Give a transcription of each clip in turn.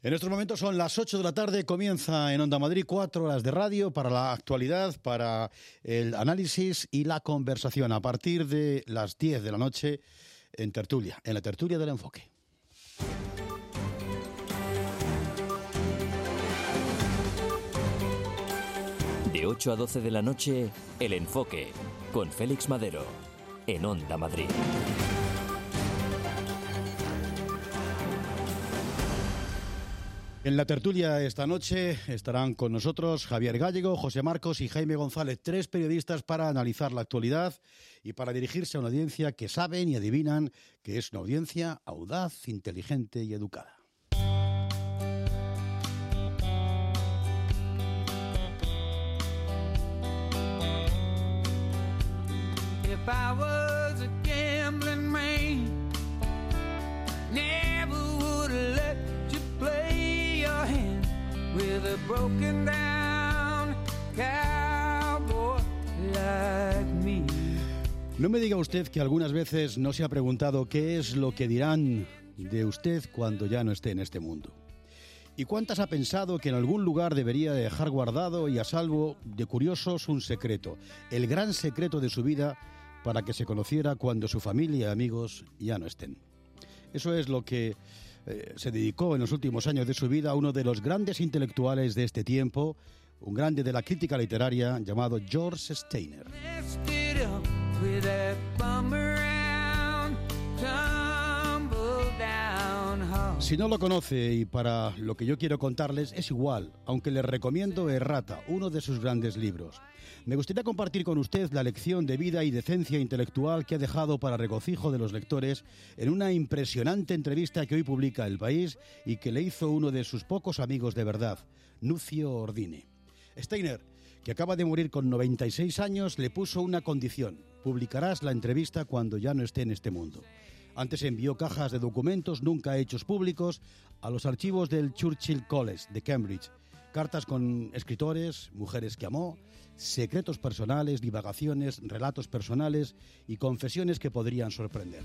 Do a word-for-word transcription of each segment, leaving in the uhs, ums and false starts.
En estos momentos son las ocho de la tarde, comienza en Onda Madrid cuatro horas de radio para la actualidad, para el análisis y la conversación a partir de las diez de la noche en tertulia, en la tertulia del Enfoque. De ocho a doce de la noche, El Enfoque, con Félix Madero, en Onda Madrid. En la tertulia esta noche estarán con nosotros Javier Gallego, José Marcos y Jaime González, tres periodistas para analizar la actualidad y para dirigirse a una audiencia que saben y adivinan que es una audiencia audaz, inteligente y educada. If I was a gambling man, never would have let you play your hand with a broken down cowboy like me. No me diga usted que algunas veces no se ha preguntado qué es lo que dirán de usted cuando ya no esté en este mundo. ¿Y cuántas ha pensado que en algún lugar debería dejar guardado y a salvo de curiosos un secreto, el gran secreto de su vida, para que se conociera cuando su familia y amigos ya no estén? Eso es lo que eh, se dedicó en los últimos años de su vida a uno de los grandes intelectuales de este tiempo, un grande de la crítica literaria llamado George Steiner. Si no lo conoce, y para lo que yo quiero contarles es igual, aunque les recomiendo Errata, uno de sus grandes libros. Me gustaría compartir con usted la lección de vida y decencia intelectual que ha dejado para regocijo de los lectores en una impresionante entrevista que hoy publica El País y que le hizo uno de sus pocos amigos de verdad, Nucio Ordine. Steiner, que acaba de morir con noventa y seis años, le puso una condición: publicarás la entrevista cuando ya no esté en este mundo. Antes envió cajas de documentos nunca hechos públicos a los archivos del Churchill College de Cambridge. Cartas con escritores, mujeres que amó, secretos personales, divagaciones, relatos personales y confesiones que podrían sorprender.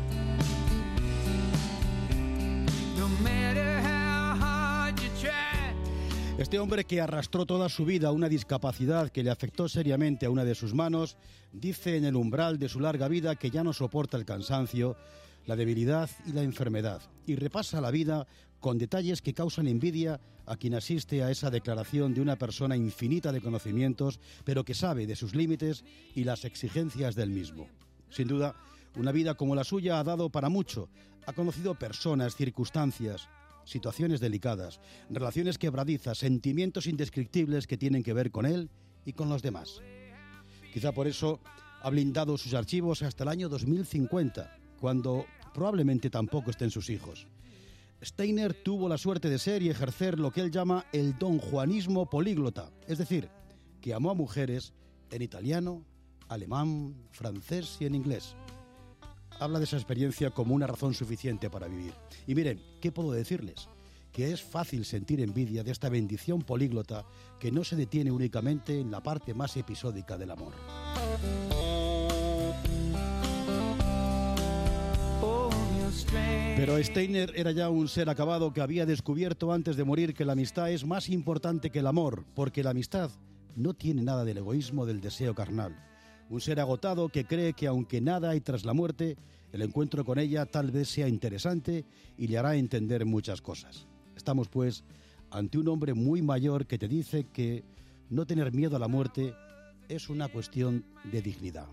Este hombre, que arrastró toda su vida una discapacidad que le afectó seriamente a una de sus manos, dice en el umbral de su larga vida que ya no soporta el cansancio, la debilidad y la enfermedad, y repasa la vida con detalles que causan envidia a quien asiste a esa declaración de una persona infinita de conocimientos, pero que sabe de sus límites y las exigencias del mismo. Sin duda, una vida como la suya ha dado para mucho. Ha conocido personas, circunstancias, situaciones delicadas, relaciones quebradizas, sentimientos indescriptibles que tienen que ver con él y con los demás. Quizá por eso ha blindado sus archivos hasta el año dos mil cincuenta, cuando probablemente tampoco estén sus hijos. Steiner tuvo la suerte de ser y ejercer lo que él llama el donjuanismo políglota, es decir, que amó a mujeres en italiano, alemán, francés y en inglés. Habla de esa experiencia como una razón suficiente para vivir. Y miren, ¿qué puedo decirles? Que es fácil sentir envidia de esta bendición políglota que no se detiene únicamente en la parte más episódica del amor. Pero Steiner era ya un ser acabado que había descubierto antes de morir que la amistad es más importante que el amor, porque la amistad no tiene nada del egoísmo del deseo carnal. Un ser agotado que cree que aunque nada hay tras la muerte, el encuentro con ella tal vez sea interesante y le hará entender muchas cosas. Estamos, pues, ante un hombre muy mayor que te dice que no tener miedo a la muerte es una cuestión de dignidad.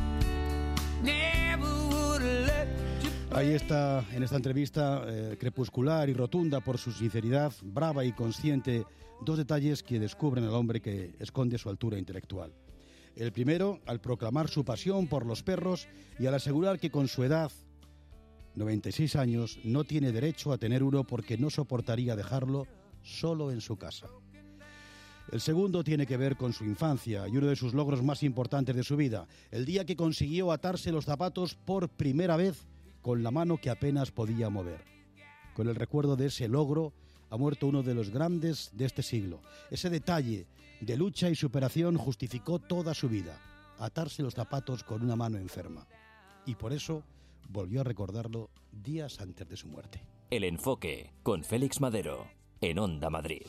Ahí está, en esta entrevista eh, crepuscular y rotunda por su sinceridad, brava y consciente, dos detalles que descubren al hombre que esconde su altura intelectual. El primero, al proclamar su pasión por los perros y al asegurar que con su edad, noventa y seis años, no tiene derecho a tener uno porque no soportaría dejarlo solo en su casa. El segundo tiene que ver con su infancia y uno de sus logros más importantes de su vida, el día que consiguió atarse los zapatos por primera vez con la mano que apenas podía mover. Con el recuerdo de ese logro ha muerto uno de los grandes de este siglo. Ese detalle de lucha y superación justificó toda su vida, atarse los zapatos con una mano enferma. Y por eso volvió a recordarlo días antes de su muerte. El Enfoque, con Félix Madero, en Onda Madrid.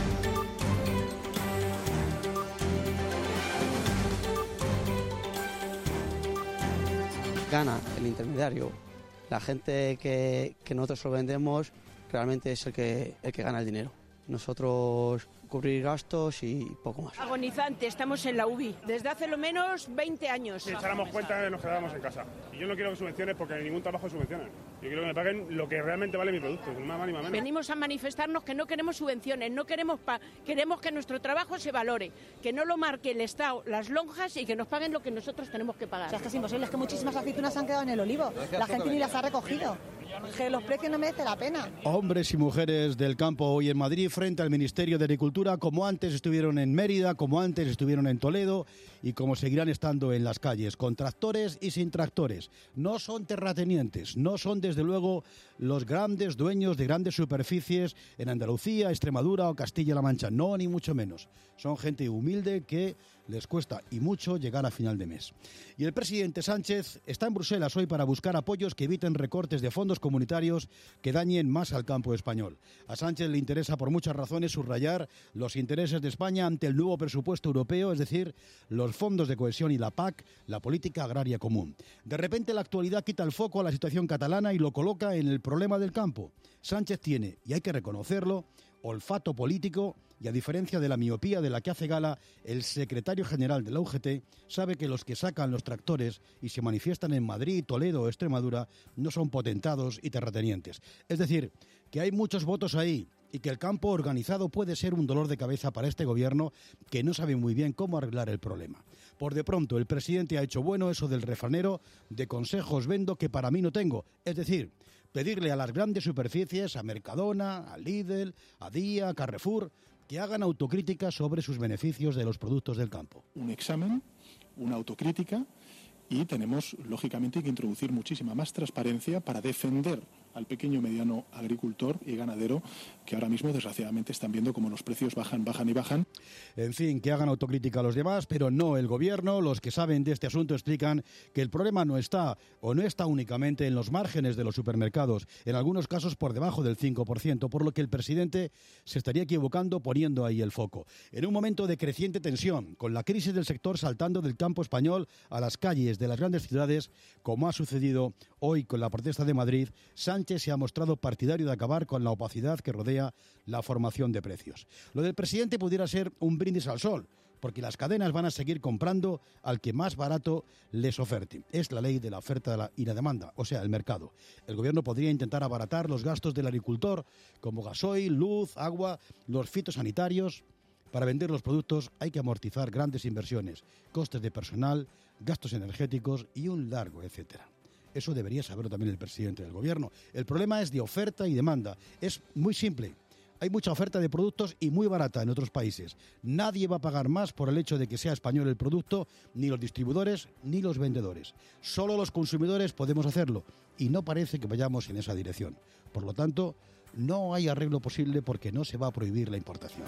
Gana el intermediario. La gente que, que nosotros lo vendemos realmente es el que, el que gana el dinero. Nosotros cubrir gastos y poco más. Agonizante, estamos en la U B I desde hace lo menos veinte años. Si echáramos cuenta nos quedábamos en casa. Y yo no quiero que subvenciones porque en ningún trabajo subvencionan. Yo quiero que me paguen lo que realmente vale mi producto, ni más ni más menos. Venimos a manifestarnos que no queremos subvenciones, no queremos pa queremos que nuestro trabajo se valore, que no lo marque el Estado, las lonjas y que nos paguen lo que nosotros tenemos que pagar. O sea, es que es imposible, es que muchísimas aceitunas han quedado en el olivo. La gente ni las ha recogido. Que los precios no merecen la pena. Hombres y mujeres del campo hoy en Madrid frente al Ministerio de Agricultura, como antes estuvieron en Mérida, como antes estuvieron en Toledo y como seguirán estando en las calles, con tractores y sin tractores. No son terratenientes, no son desde luego los grandes dueños de grandes superficies en Andalucía, Extremadura o Castilla-La Mancha, no, ni mucho menos. Son gente humilde que les cuesta y mucho llegar a final de mes. Y el presidente Sánchez está en Bruselas hoy para buscar apoyos que eviten recortes de fondos comunitarios que dañen más al campo español. A Sánchez le interesa por muchas razones subrayar los intereses de España ante el nuevo presupuesto europeo, es decir, los fondos de cohesión y la P A C, la política agraria común. De repente la actualidad quita el foco a la situación catalana y lo coloca en el problema del campo. Sánchez tiene, y hay que reconocerlo, olfato político y, a diferencia de la miopía de la que hace gala el secretario general de la U G T, sabe que los que sacan los tractores y se manifiestan en Madrid, Toledo o Extremadura no son potentados y terratenientes. Es decir, que hay muchos votos ahí y que el campo organizado puede ser un dolor de cabeza para este gobierno que no sabe muy bien cómo arreglar el problema. Por de pronto, el presidente ha hecho bueno eso del refranero de consejos vendo que para mí no tengo, es decir, pedirle a las grandes superficies, a Mercadona, a Lidl, a Día, a Carrefour, que hagan autocrítica sobre sus beneficios de los productos del campo. Un examen, una autocrítica y tenemos, lógicamente, que introducir muchísima más transparencia para defender al pequeño y mediano agricultor y ganadero que ahora mismo, desgraciadamente, están viendo cómo los precios bajan, bajan y bajan. En fin, que hagan autocrítica a los demás, pero no el gobierno. Los que saben de este asunto explican que el problema no está, o no está únicamente en los márgenes de los supermercados, en algunos casos por debajo del cinco por ciento, por lo que el presidente se estaría equivocando poniendo ahí el foco. En un momento de creciente tensión, con la crisis del sector saltando del campo español a las calles de las grandes ciudades, como ha sucedido hoy con la protesta de Madrid, Sánchez se ha mostrado partidario de acabar con la opacidad que rodea la formación de precios. Lo del presidente pudiera ser un brindis al sol, porque las cadenas van a seguir comprando al que más barato les oferte. Es la ley de la oferta y la demanda, o sea, el mercado. El gobierno podría intentar abaratar los gastos del agricultor, como gasoil, luz, agua, los fitosanitarios. Para vender los productos hay que amortizar grandes inversiones, costes de personal, gastos energéticos y un largo etcétera. Eso debería saberlo también el presidente del gobierno. El problema es de oferta y demanda. Es muy simple. Hay mucha oferta de productos y muy barata en otros países. Nadie va a pagar más por el hecho de que sea español el producto, ni los distribuidores ni los vendedores. Solo los consumidores podemos hacerlo y no parece que vayamos en esa dirección. Por lo tanto, no hay arreglo posible porque no se va a prohibir la importación.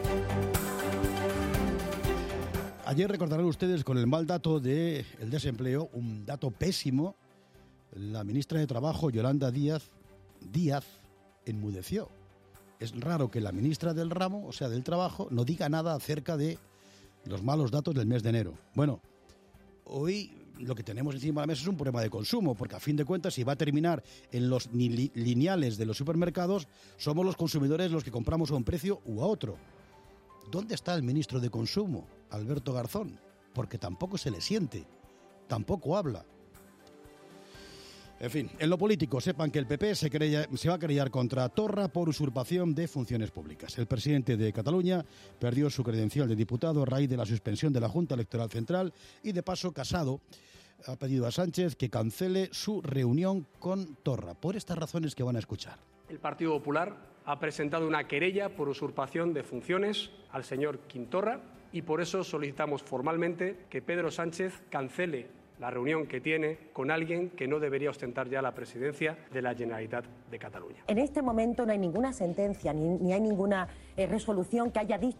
Ayer recordarán ustedes con el mal dato del desempleo, un dato pésimo. La ministra de Trabajo, Yolanda Díaz, Díaz, enmudeció. Es raro que la ministra del ramo, o sea, del trabajo, no diga nada acerca de los malos datos del mes de enero. Bueno, hoy lo que tenemos encima de la mesa es un problema de consumo, porque a fin de cuentas, si va a terminar en los lineales de los supermercados, somos los consumidores los que compramos a un precio u a otro. ¿Dónde está el ministro de Consumo, Alberto Garzón? Porque tampoco se le siente, tampoco habla. En fin, en lo político, sepan que el P P se, querella, se va a querellar contra Torra por usurpación de funciones públicas. El presidente de Cataluña perdió su credencial de diputado a raíz de la suspensión de la Junta Electoral Central y, de paso, Casado ha pedido a Sánchez que cancele su reunión con Torra, por estas razones que van a escuchar. El Partido Popular ha presentado una querella por usurpación de funciones al señor Quim Torra y por eso solicitamos formalmente que Pedro Sánchez cancele la reunión que tiene con alguien que no debería ostentar ya la presidencia de la Generalitat de Cataluña. En este momento no hay ninguna sentencia ni, ni hay ninguna eh, resolución que haya dicho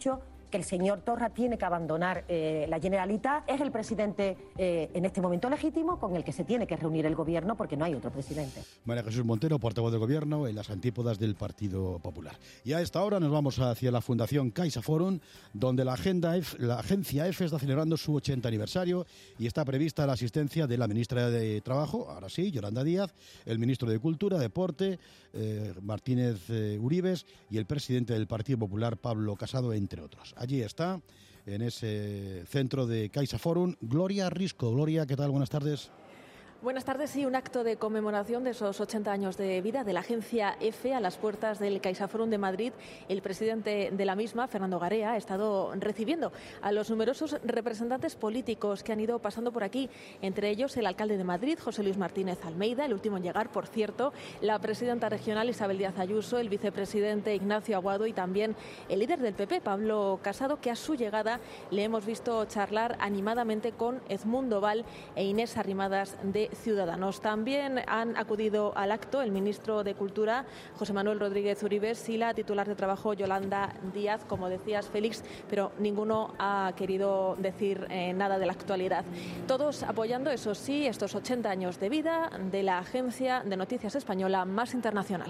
que el señor Torra tiene que abandonar eh, la Generalitat. Es el presidente eh, en este momento legítimo con el que se tiene que reunir el gobierno porque no hay otro presidente. María Jesús Montero, portavoz del gobierno en las antípodas del Partido Popular. Y a esta hora nos vamos hacia la Fundación CaixaForum, donde la, agenda F, la agencia EFE está celebrando su ochenta aniversario y está prevista la asistencia de la ministra de Trabajo, ahora sí, Yolanda Díaz, el ministro de Cultura, Deporte, eh, Martínez eh, Uribes, y el presidente del Partido Popular, Pablo Casado, entre otros. Allí está, en ese centro de CaixaForum, Gloria Risco. Gloria, ¿qué tal? Buenas tardes. Buenas tardes. Sí, un acto de conmemoración de esos ochenta años de vida de la agencia EFE a las puertas del CaixaForum de Madrid. El presidente de la misma, Fernando Garea, ha estado recibiendo a los numerosos representantes políticos que han ido pasando por aquí, entre ellos el alcalde de Madrid, José Luis Martínez Almeida, el último en llegar, por cierto, la presidenta regional Isabel Díaz Ayuso, el vicepresidente Ignacio Aguado y también el líder del P P, Pablo Casado, que a su llegada le hemos visto charlar animadamente con Edmundo Val e Inés Arrimadas de Ciudadanos. También han acudido al acto el ministro de Cultura, José Manuel Rodríguez Uribes, y la titular de Trabajo, Yolanda Díaz, como decías, Félix, pero ninguno ha querido decir eh, nada de la actualidad. Todos apoyando, eso sí, estos ochenta años de vida de la agencia de noticias española más internacional.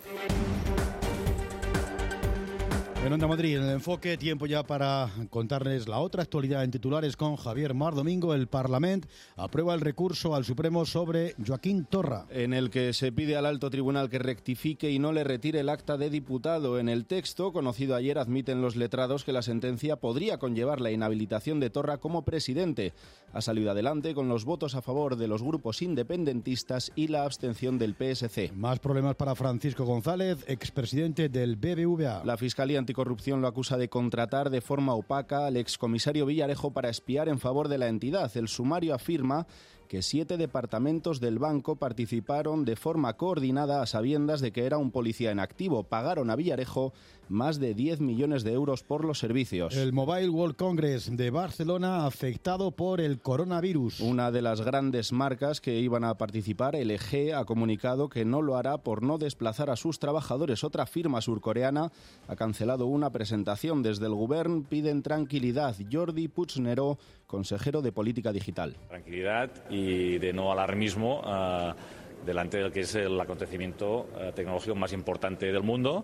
En Onda Madrid, en el enfoque, tiempo ya para contarles la otra actualidad en titulares con Javier Mar. Domingo, el Parlamento aprueba el recurso al Supremo sobre Joaquín Torra, en el que se pide al alto tribunal que rectifique y no le retire el acta de diputado. En el texto, conocido ayer, admiten los letrados que la sentencia podría conllevar la inhabilitación de Torra como presidente. Ha salido adelante con los votos a favor de los grupos independentistas y la abstención del P S C. Más problemas para Francisco González, expresidente del B B V A. La Fiscalía Anticorrupción lo acusa de contratar de forma opaca al excomisario Villarejo para espiar en favor de la entidad. El sumario afirma que siete departamentos del banco participaron de forma coordinada a sabiendas de que era un policía en activo. Pagaron a Villarejo más de diez millones de euros por los servicios. El Mobile World Congress de Barcelona afectado por el coronavirus. Una de las grandes marcas que iban a participar, L G, ha comunicado que no lo hará por no desplazar a sus trabajadores. Otra firma surcoreana ha cancelado una presentación. Desde el Govern piden tranquilidad. Jordi Puigneró, consejero de Política Digital. Tranquilidad y de no alarmismo uh, delante del que es el acontecimiento uh, tecnológico más importante del mundo.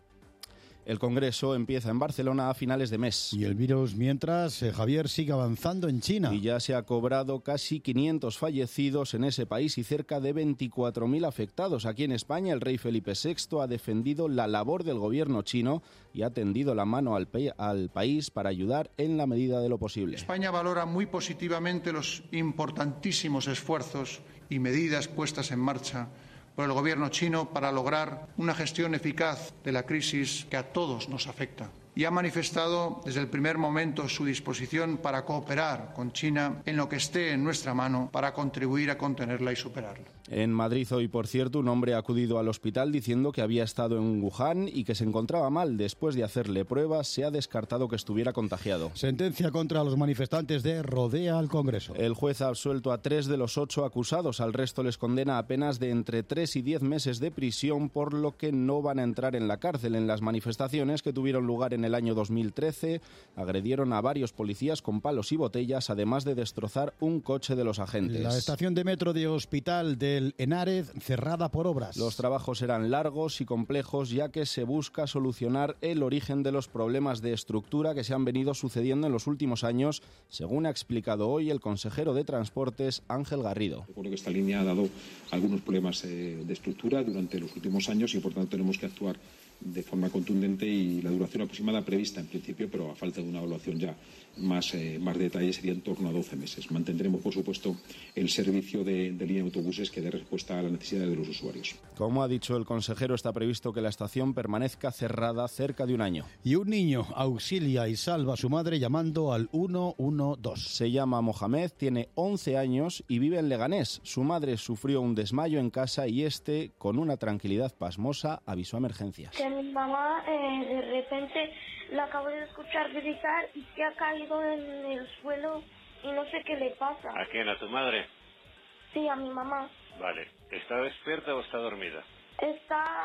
El Congreso empieza en Barcelona a finales de mes. Y el virus, mientras, eh, Javier, sigue avanzando en China. Y ya se ha cobrado casi quinientos fallecidos en ese país y cerca de veinticuatro mil afectados. Aquí en España, el rey Felipe sexto ha defendido la labor del gobierno chino y ha tendido la mano al, al país para ayudar en la medida de lo posible. España valora muy positivamente los importantísimos esfuerzos y medidas puestas en marcha por el gobierno chino para lograr una gestión eficaz de la crisis que a todos nos afecta. Y ha manifestado desde el primer momento su disposición para cooperar con China en lo que esté en nuestra mano para contribuir a contenerla y superarla. En Madrid hoy, por cierto, un hombre ha acudido al hospital diciendo que había estado en Wuhan y que se encontraba mal. Después de hacerle pruebas, se ha descartado que estuviera contagiado. Sentencia contra los manifestantes de Rodea al Congreso. El juez ha absuelto a tres de los ocho acusados. Al resto les condena a penas de entre tres y diez meses de prisión, por lo que no van a entrar en la cárcel. En las manifestaciones que tuvieron lugar en el año dos mil trece, agredieron a varios policías con palos y botellas, además de destrozar un coche de los agentes. La estación de metro de Hospital del Henares cerrada por obras. Los trabajos serán largos y complejos, ya que se busca solucionar el origen de los problemas de estructura que se han venido sucediendo en los últimos años, según ha explicado hoy el consejero de Transportes, Ángel Garrido. Recuerdo que esta línea ha dado algunos problemas eh, de estructura durante los últimos años y por tanto tenemos que actuar de forma contundente, y la duración aproximada prevista en principio, pero a falta de una evaluación ya más, eh, más detalle, sería en torno a doce meses. Mantendremos, por supuesto, el servicio de, de línea de autobuses que dé respuesta a las necesidades de los usuarios. Como ha dicho el consejero, está previsto que la estación permanezca cerrada cerca de un año. Y un niño auxilia y salva a su madre llamando al uno uno dos. Se llama Mohamed, tiene once años y vive en Leganés. Su madre sufrió un desmayo en casa y este, con una tranquilidad pasmosa, avisó a emergencias. Que mi mamá eh, de repente la acabo de escuchar gritar y se ha caído en el suelo y no sé qué le pasa. ¿A quién? ¿A tu madre? Sí, a mi mamá. Vale. ¿Está despierta o está dormida? Está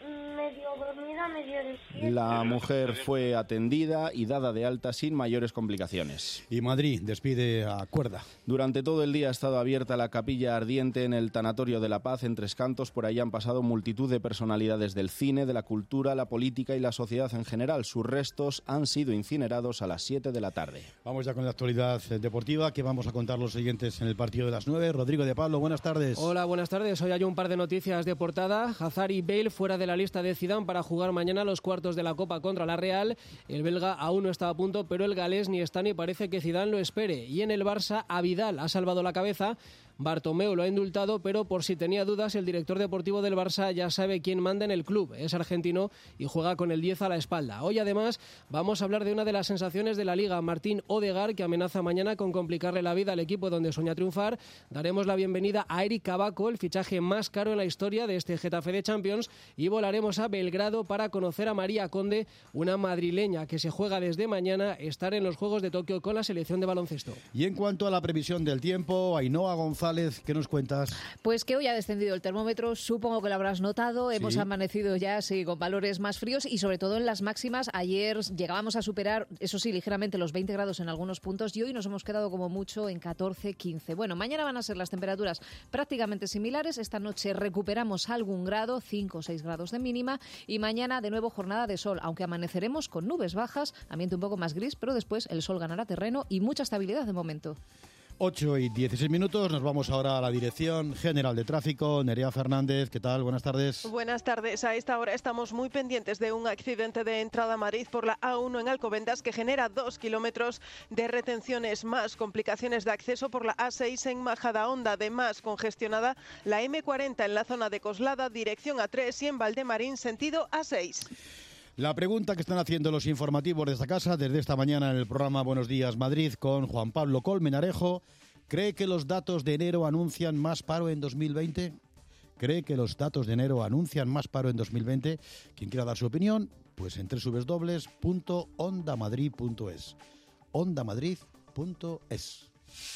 medio dormida, medio despierta. La mujer fue atendida y dada de alta sin mayores complicaciones. Y Madrid despide a cuerda. Durante todo el día ha estado abierta la capilla ardiente en el Tanatorio de la Paz en Tres Cantos. Por ahí han pasado multitud de personalidades del cine, de la cultura, la política y la sociedad en general. Sus restos han sido incinerados a las siete de la tarde. Vamos ya con la actualidad deportiva, que vamos a contar los siguientes en el partido de las nueve. Rodrigo de Pablo, buenas tardes. Hola, buenas tardes. Hoy hay un par de noticias de portada. Hazard y Bale fuera de la lista de Zidane para jugar mañana los cuartos de la Copa contra la Real. El belga aún no está a punto, pero el galés ni está ni parece que Zidane lo espere. Y en el Barça, a Vidal ha salvado la cabeza. Bartomeu lo ha indultado, pero por si tenía dudas, el director deportivo del Barça ya sabe quién manda en el club. Es argentino y juega con el diez a la espalda. Hoy, además, vamos a hablar de una de las sensaciones de la Liga, Martín Odegaard, que amenaza mañana con complicarle la vida al equipo donde sueña triunfar. Daremos la bienvenida a Eric Cabaco, el fichaje más caro en la historia de este Getafe de Champions, y volaremos a Belgrado para conocer a María Conde, una madrileña que se juega desde mañana estar en los Juegos de Tokio con la selección de baloncesto. Y en cuanto a la previsión del tiempo, Ainhoa González, ¿qué nos cuentas? Pues que hoy ha descendido el termómetro, supongo que lo habrás notado. Hemos Sí. amanecido ya sí, con valores más fríos y sobre todo en las máximas. Ayer llegábamos a superar, eso sí, ligeramente los veinte grados en algunos puntos y hoy nos hemos quedado como mucho en catorce, quince. Bueno, mañana van a ser las temperaturas prácticamente similares. Esta noche recuperamos algún grado, cinco o seis grados de mínima, y mañana de nuevo jornada de sol, aunque amaneceremos con nubes bajas, ambiente un poco más gris, pero después el sol ganará terreno y mucha estabilidad de momento. ocho y dieciséis minutos, nos vamos ahora a la Dirección General de Tráfico. Nerea Fernández, ¿qué tal? Buenas tardes. Buenas tardes. A esta hora estamos muy pendientes de un accidente de entrada a Madrid por la A uno en Alcobendas que genera dos kilómetros de retenciones más, complicaciones de acceso por la A seis en Majadahonda, además congestionada la eme cuarenta en la zona de Coslada, dirección A tres, y en Valdemarín, sentido A seis. La pregunta que están haciendo los informativos de esta casa desde esta mañana en el programa Buenos Días Madrid con Juan Pablo Colmenarejo: ¿cree que los datos de enero anuncian más paro en dos mil veinte? ¿Cree que los datos de enero anuncian más paro en dos mil veinte? Quien quiera dar su opinión, pues en doble u doble u doble u punto onda madrid punto es. onda madrid punto es.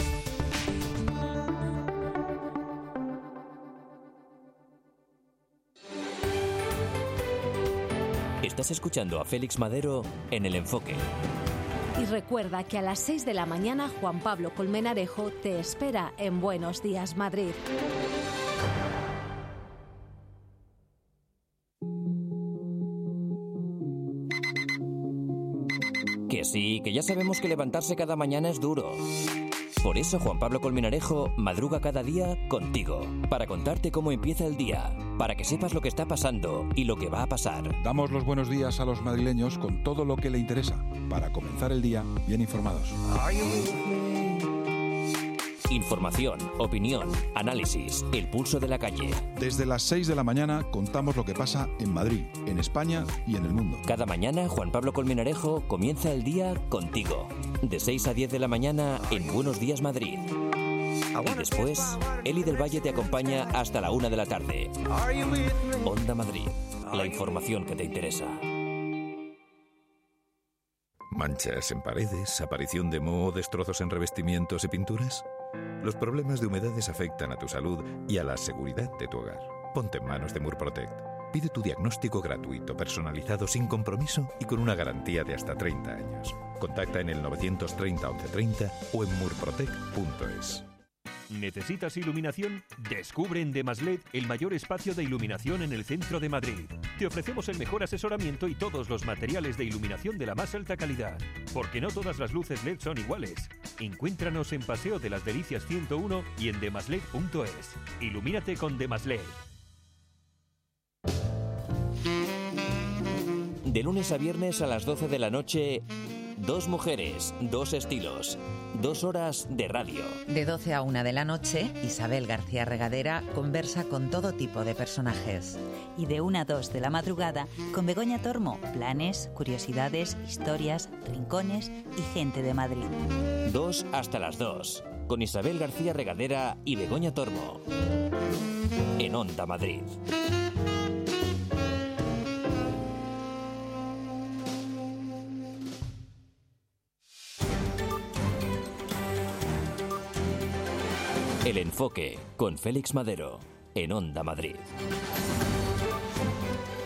Estás escuchando a Félix Madero en El Enfoque. Y recuerda que a las seis de la mañana Juan Pablo Colmenarejo te espera en Buenos Días Madrid. Que sí, que ya sabemos que levantarse cada mañana es duro. Por eso Juan Pablo Colmenarejo madruga cada día contigo, para contarte cómo empieza el día, para que sepas lo que está pasando y lo que va a pasar. Damos los buenos días a los madrileños con todo lo que le interesa, para comenzar el día bien informados. Información, opinión, análisis, el pulso de la calle. Desde las seis de la mañana contamos lo que pasa en Madrid, en España y en el mundo. Cada mañana Juan Pablo Colmenarejo comienza el día contigo. De seis a diez de la mañana en Buenos Días Madrid. Y después, Eli del Valle te acompaña hasta la una de la tarde. Onda Madrid, la información que te interesa. ¿Manchas en paredes, aparición de moho, destrozos en revestimientos y pinturas? Los problemas de humedades afectan a tu salud y a la seguridad de tu hogar. Ponte en manos de Murprotect. Pide tu diagnóstico gratuito, personalizado, sin compromiso y con una garantía de hasta treinta años. Contacta en el novecientos treinta once treinta o en murprotect punto es. ¿Necesitas iluminación? Descubre en Demaslet el mayor espacio de iluminación en el centro de Madrid. Te ofrecemos el mejor asesoramiento y todos los materiales de iluminación de la más alta calidad. Porque no todas las luces L E D son iguales. Encuéntranos en Paseo de las Delicias ciento uno y en demaslet punto es. Ilumínate con Demaslet. De lunes a viernes a las doce de la noche, dos mujeres, dos estilos, dos horas de radio. De doce a una de la noche, Isabel García Regadera conversa con todo tipo de personajes. Y de una a dos de la madrugada, con Begoña Tormo, planes, curiosidades, historias, rincones y gente de Madrid. Dos hasta las dos, con Isabel García Regadera y Begoña Tormo. En Onda Madrid. El Enfoque, con Félix Madero, en Onda Madrid.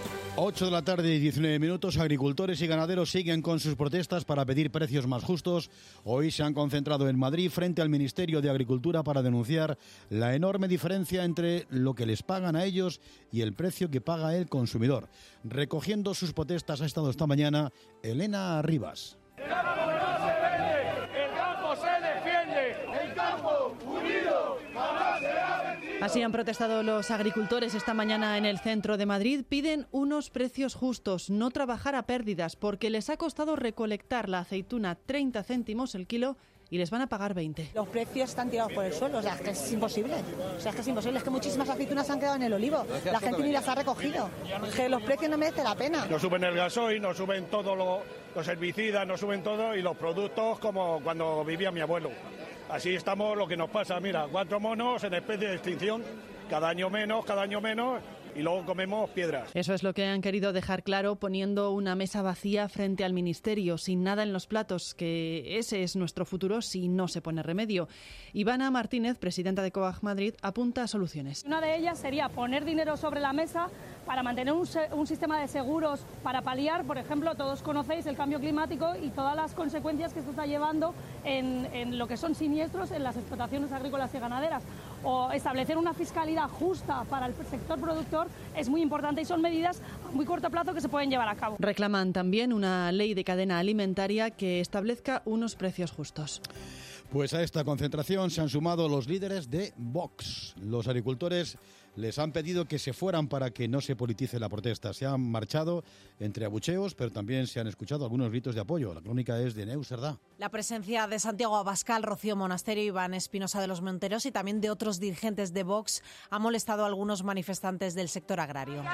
ocho de la tarde y diecinueve minutos, agricultores y ganaderos siguen con sus protestas para pedir precios más justos. Hoy se han concentrado en Madrid frente al Ministerio de Agricultura para denunciar la enorme diferencia entre lo que les pagan a ellos y el precio que paga el consumidor. Recogiendo sus protestas ha estado esta mañana Elena Arribas. El campo no se vende, el campo se defiende, el campo unido jamás será vencido. Así han protestado los agricultores esta mañana en el centro de Madrid. Piden unos precios justos, no trabajar a pérdidas, porque les ha costado recolectar la aceituna treinta céntimos el kilo y les van a pagar veinte. Los precios están tirados por el suelo, o sea, es que es imposible. O sea, es que es imposible, es que muchísimas aceitunas se han quedado en el olivo. La gente ni las ha recogido. Es que los precios no merecen la pena. Nos suben el gasoil, nos suben todos lo, los herbicidas, nos suben todo y los productos como cuando vivía mi abuelo. Así estamos, lo que nos pasa, mira, cuatro monos en especie de extinción, cada año menos, cada año menos, y luego comemos piedras. Eso es lo que han querido dejar claro poniendo una mesa vacía frente al Ministerio, sin nada en los platos, que ese es nuestro futuro si no se pone remedio. Ivana Martínez, presidenta de COAG Madrid, apunta a soluciones. Una de ellas sería poner dinero sobre la mesa para mantener un, un sistema de seguros para paliar, por ejemplo, todos conocéis el cambio climático y todas las consecuencias que esto está llevando en, en lo que son siniestros en las explotaciones agrícolas y ganaderas. O establecer una fiscalidad justa para el sector productor es muy importante y son medidas a muy corto plazo que se pueden llevar a cabo. Reclaman también una ley de cadena alimentaria que establezca unos precios justos. Pues a esta concentración se han sumado los líderes de Vox. Los agricultores les han pedido que se fueran para que no se politice la protesta. Se han marchado entre abucheos, pero también se han escuchado algunos gritos de apoyo. La crónica es de Neus Cerdá. La presencia de Santiago Abascal, Rocío Monasterio, Iván Espinosa de los Monteros y también de otros dirigentes de Vox ha molestado a algunos manifestantes del sector agrario.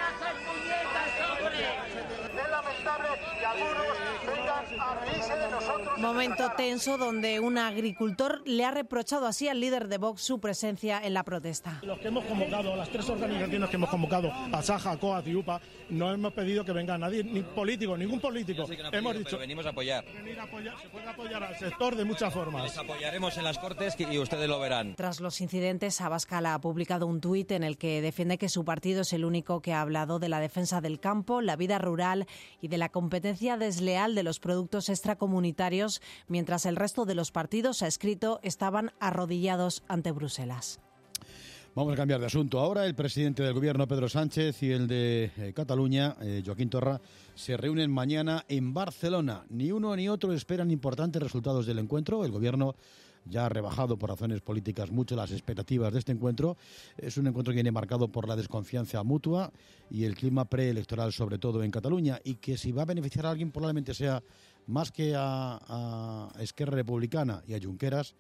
Momento tenso donde un agricultor le ha reprochado así al líder de Vox su presencia en la protesta. Los que hemos convocado, las tres organizaciones que hemos convocado, Asaja, COAG y UPA, no hemos pedido que venga nadie, ni político, ningún político. Sí no hemos pedido, dicho, venimos a apoyar. Venir a apoyar. Se puede apoyar al sector de muchas formas. Les apoyaremos en las Cortes y ustedes lo verán. Tras los incidentes, Abascal ha publicado un tuit en el que defiende que su partido es el único que ha hablado de la defensa del campo, la vida rural y de la competencia desleal de los productos extracomunitarios, mientras el resto de los partidos, ha escrito, estaban arrodillados ante Bruselas. Vamos a cambiar de asunto. Ahora el presidente del Gobierno, Pedro Sánchez, y el de eh, Cataluña, eh, Joaquín Torra, se reúnen mañana en Barcelona. Ni uno ni otro esperan importantes resultados del encuentro. El Gobierno ya ha rebajado por razones políticas mucho las expectativas de este encuentro. Es un encuentro que viene marcado por la desconfianza mutua y el clima preelectoral, sobre todo en Cataluña, y que si va a beneficiar a alguien probablemente sea más que a, a Esquerra Republicana y a Junqueras,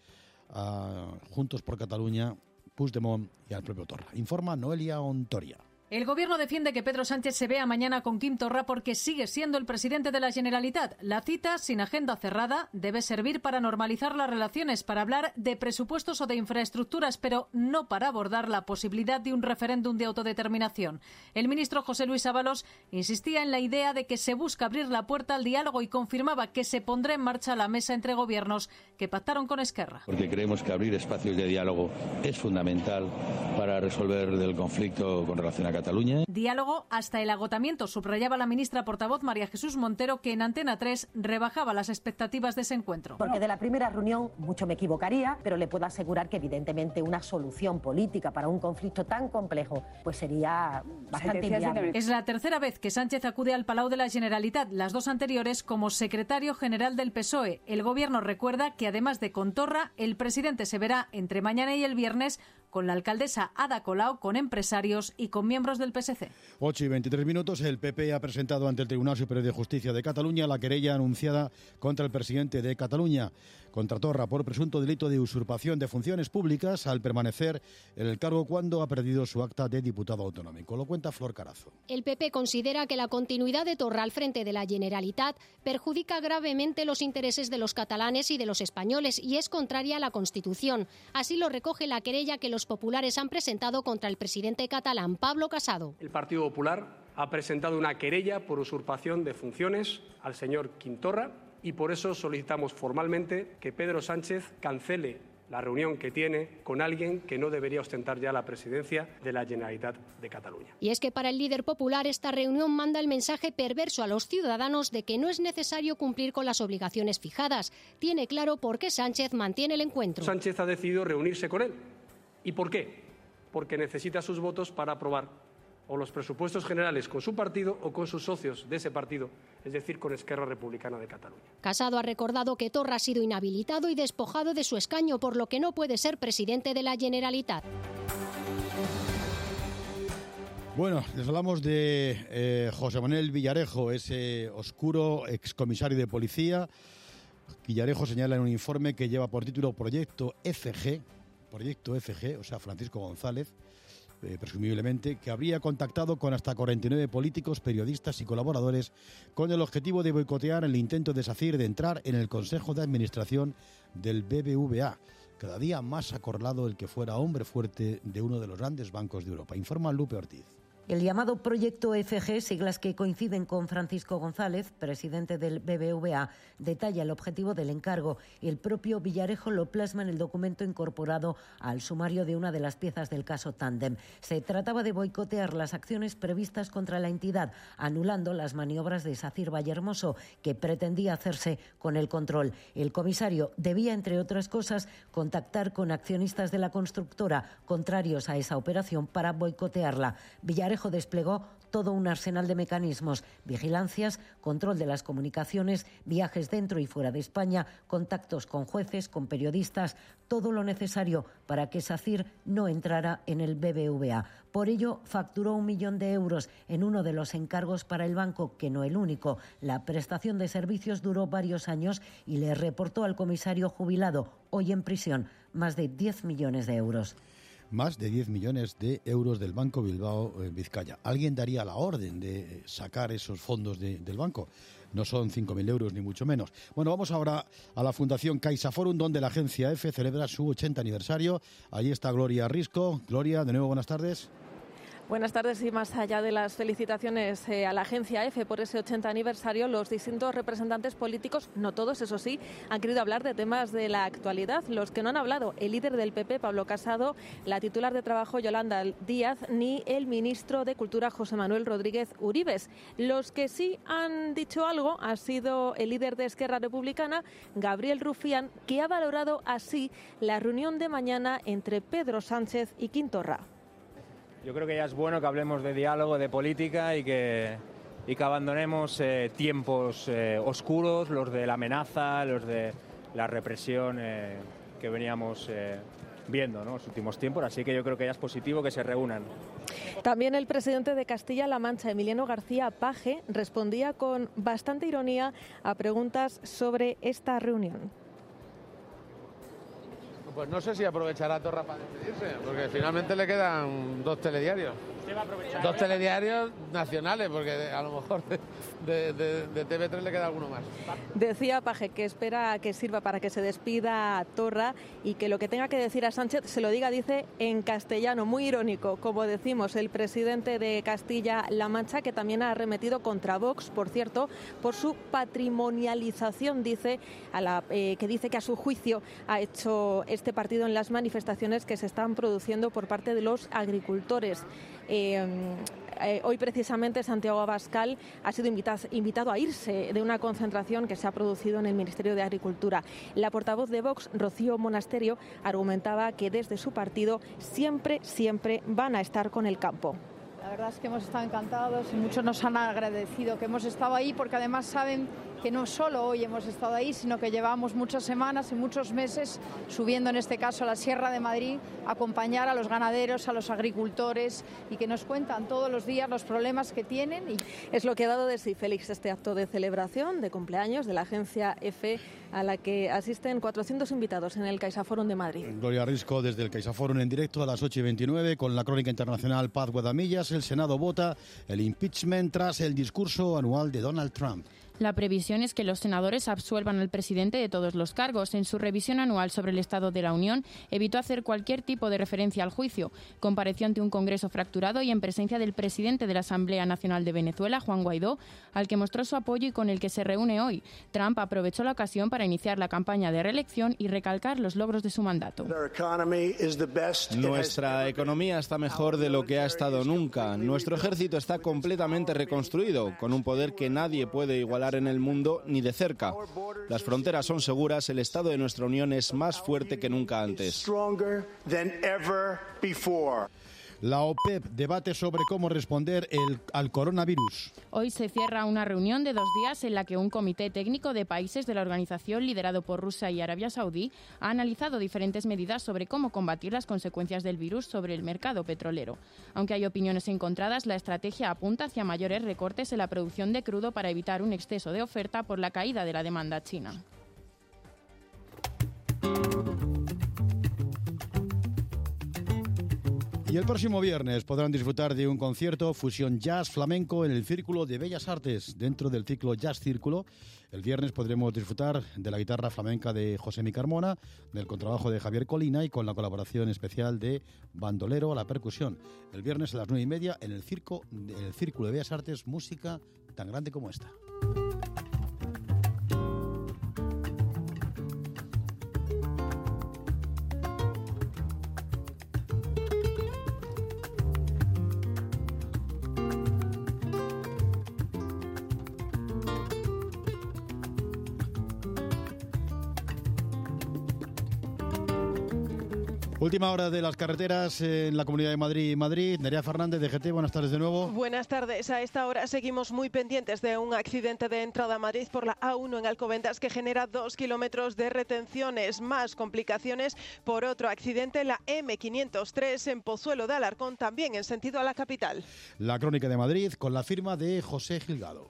a Juntos por Cataluña, Puigdemont y al propio Torra. Informa Noelia Ontoria. El Gobierno defiende que Pedro Sánchez se vea mañana con Quim Torra porque sigue siendo el presidente de la Generalitat. La cita, sin agenda cerrada, debe servir para normalizar las relaciones, para hablar de presupuestos o de infraestructuras, pero no para abordar la posibilidad de un referéndum de autodeterminación. El ministro José Luis Ábalos insistía en la idea de que se busca abrir la puerta al diálogo y confirmaba que se pondrá en marcha la mesa entre gobiernos que pactaron con Esquerra. Porque creemos que abrir espacios de diálogo es fundamental para resolver el conflicto con relación a Cataluña. Diálogo hasta el agotamiento, subrayaba la ministra portavoz María Jesús Montero, que en Antena tres rebajaba las expectativas de ese encuentro. Porque de la primera reunión mucho me equivocaría, pero le puedo asegurar que evidentemente una solución política para un conflicto tan complejo pues sería bastante inviable. Es la tercera vez que Sánchez acude al Palau de la Generalitat, las dos anteriores como secretario general del P S O E. El Gobierno recuerda que además de con Torra, el presidente se verá entre mañana y el viernes con la alcaldesa Ada Colau, con empresarios y con miembros del P S C. ocho y veintitrés minutos, el P P ha presentado ante el Tribunal Superior de Justicia de Cataluña la querella anunciada contra el presidente de Cataluña, contra Torra, por presunto delito de usurpación de funciones públicas al permanecer en el cargo cuando ha perdido su acta de diputado autonómico. Lo cuenta Flor Carazo. El P P considera que la continuidad de Torra al frente de la Generalitat perjudica gravemente los intereses de los catalanes y de los españoles y es contraria a la Constitución. Así lo recoge la querella que los populares han presentado contra el presidente catalán, Pablo Casado. El Partido Popular ha presentado una querella por usurpación de funciones al señor Quim Torra y por eso solicitamos formalmente que Pedro Sánchez cancele la reunión que tiene con alguien que no debería ostentar ya la presidencia de la Generalitat de Cataluña. Y es que para el líder popular esta reunión manda el mensaje perverso a los ciudadanos de que no es necesario cumplir con las obligaciones fijadas. Tiene claro por qué Sánchez mantiene el encuentro. Sánchez ha decidido reunirse con él. ¿Y por qué? Porque necesita sus votos para aprobar o los presupuestos generales con su partido o con sus socios de ese partido, es decir, con Esquerra Republicana de Cataluña. Casado ha recordado que Torra ha sido inhabilitado y despojado de su escaño, por lo que no puede ser presidente de la Generalitat. Bueno, les hablamos de eh, José Manuel Villarejo, ese oscuro excomisario de policía. Villarejo señala en un informe que lleva por título Proyecto F G, Proyecto F G, o sea, Francisco González, Eh, presumiblemente, que habría contactado con hasta cuarenta y nueve políticos, periodistas y colaboradores con el objetivo de boicotear el intento de SACIR de entrar en el Consejo de Administración del B B V A. Cada día más acorralado el que fuera hombre fuerte de uno de los grandes bancos de Europa. Informa Lupe Ortiz. El llamado Proyecto F G, siglas que coinciden con Francisco González, presidente del B B V A, detalla el objetivo del encargo. El propio Villarejo lo plasma en el documento incorporado al sumario de una de las piezas del caso Tándem. Se trataba de boicotear las acciones previstas contra la entidad, anulando las maniobras de SACIR Vallehermoso, que pretendía hacerse con el control. El comisario debía, entre otras cosas, contactar con accionistas de la constructora contrarios a esa operación para boicotearla. Villarejo desplegó todo un arsenal de mecanismos: vigilancias, control de las comunicaciones, viajes dentro y fuera de España, contactos con jueces, con periodistas, todo lo necesario para que SACIR no entrara en el B B V A. Por ello, facturó un millón de euros en uno de los encargos para el banco, que no el único. La prestación de servicios duró varios años y le reportó al comisario jubilado, hoy en prisión, más de diez millones de euros. Más de diez millones de euros del Banco Bilbao en Vizcaya. ¿Alguien daría la orden de sacar esos fondos de, del banco? No son cinco mil euros ni mucho menos. Bueno, vamos ahora a la Fundación CaixaForum, donde la agencia F celebra su ochenta aniversario. Allí está Gloria Risco. Gloria, de nuevo, buenas tardes. Buenas tardes, y más allá de las felicitaciones eh, a la agencia F por ese ochenta aniversario, los distintos representantes políticos, no todos, eso sí, han querido hablar de temas de la actualidad. Los que no han hablado, el líder del P P, Pablo Casado, la titular de Trabajo, Yolanda Díaz, ni el ministro de Cultura, José Manuel Rodríguez Uribes. Los que sí han dicho algo ha sido el líder de Esquerra Republicana, Gabriel Rufián, que ha valorado así la reunión de mañana entre Pedro Sánchez y Quim Torra. Yo creo que ya es bueno que hablemos de diálogo, de política y que, y que abandonemos eh, tiempos eh, oscuros, los de la amenaza, los de la represión eh, que veníamos eh, viendo, ¿no?, los últimos tiempos. Así que yo creo que ya es positivo que se reúnan. También el presidente de Castilla-La Mancha, Emiliano García Paje, respondía con bastante ironía a preguntas sobre esta reunión. Pues no sé si aprovechará Torra para despedirse, porque finalmente le quedan dos telediarios. ¿Usted va a aprovechar? Dos telediarios nacionales, porque a lo mejor de, de, de, de T V tres le queda alguno más. Decía Paje que espera que sirva para que se despida a Torra y que lo que tenga que decir a Sánchez se lo diga, dice, en castellano, muy irónico, como decimos, el presidente de Castilla-La Mancha, que también ha arremetido contra Vox, por cierto, por su patrimonialización, dice, a la, eh, que dice que a su juicio ha hecho este partido en las manifestaciones que se están produciendo por parte de los agricultores. Eh, eh, hoy precisamente Santiago Abascal ha sido invitado, invitado a irse de una concentración que se ha producido en el Ministerio de Agricultura. La portavoz de Vox, Rocío Monasterio, argumentaba que desde su partido siempre, siempre van a estar con el campo. La verdad es que hemos estado encantados y muchos nos han agradecido que hemos estado ahí, porque además saben que no solo hoy hemos estado ahí, sino que llevamos muchas semanas y muchos meses subiendo, en este caso a la Sierra de Madrid, a acompañar a los ganaderos, a los agricultores, y que nos cuentan todos los días los problemas que tienen. Y... Es lo que ha dado de sí, Félix, este acto de celebración de cumpleaños de la agencia F, a la que asisten cuatrocientos invitados en el CaixaForum de Madrid. Gloria Risco desde el CaixaForum en directo a las ocho y veintinueve con la crónica internacional Paz Guadamillas. El Senado vota el impeachment tras el discurso anual de Donald Trump. La previsión es que los senadores absuelvan al presidente de todos los cargos. En su revisión anual sobre el Estado de la Unión, evitó hacer cualquier tipo de referencia al juicio. Compareció ante un Congreso fracturado y en presencia del presidente de la Asamblea Nacional de Venezuela, Juan Guaidó, al que mostró su apoyo y con el que se reúne hoy. Trump aprovechó la ocasión para iniciar la campaña de reelección y recalcar los logros de su mandato. Nuestra economía está mejor de lo que ha estado nunca. Nuestro ejército está completamente reconstruido, con un poder que nadie puede igualar en el mundo ni de cerca. Las fronteras son seguras, el estado de nuestra Unión es más fuerte que nunca antes. La OPEP debate sobre cómo responder el, al coronavirus. Hoy se cierra una reunión de dos días en la que un comité técnico de países de la organización, liderado por Rusia y Arabia Saudí, ha analizado diferentes medidas sobre cómo combatir las consecuencias del virus sobre el mercado petrolero. Aunque hay opiniones encontradas, la estrategia apunta hacia mayores recortes en la producción de crudo para evitar un exceso de oferta por la caída de la demanda china. Y el próximo viernes podrán disfrutar de un concierto fusión jazz flamenco en el Círculo de Bellas Artes. Dentro del ciclo Jazz Círculo, el viernes podremos disfrutar de la guitarra flamenca de Josemi Carmona, del contrabajo de Javier Colina y con la colaboración especial de bandolero a la percusión. El viernes a las nueve y media en el, circo, en el Círculo de Bellas Artes, música tan grande como esta. Última hora de las carreteras en la Comunidad de Madrid y Madrid. Nerea Fernández, de G T, buenas tardes de nuevo. Buenas tardes. A esta hora seguimos muy pendientes de un accidente de entrada a Madrid por la A uno en Alcobendas que genera dos kilómetros de retenciones. Más complicaciones por otro accidente en la eme quinientos tres en Pozuelo de Alarcón, también en sentido a la capital. La Crónica de Madrid con la firma de José Gilgado.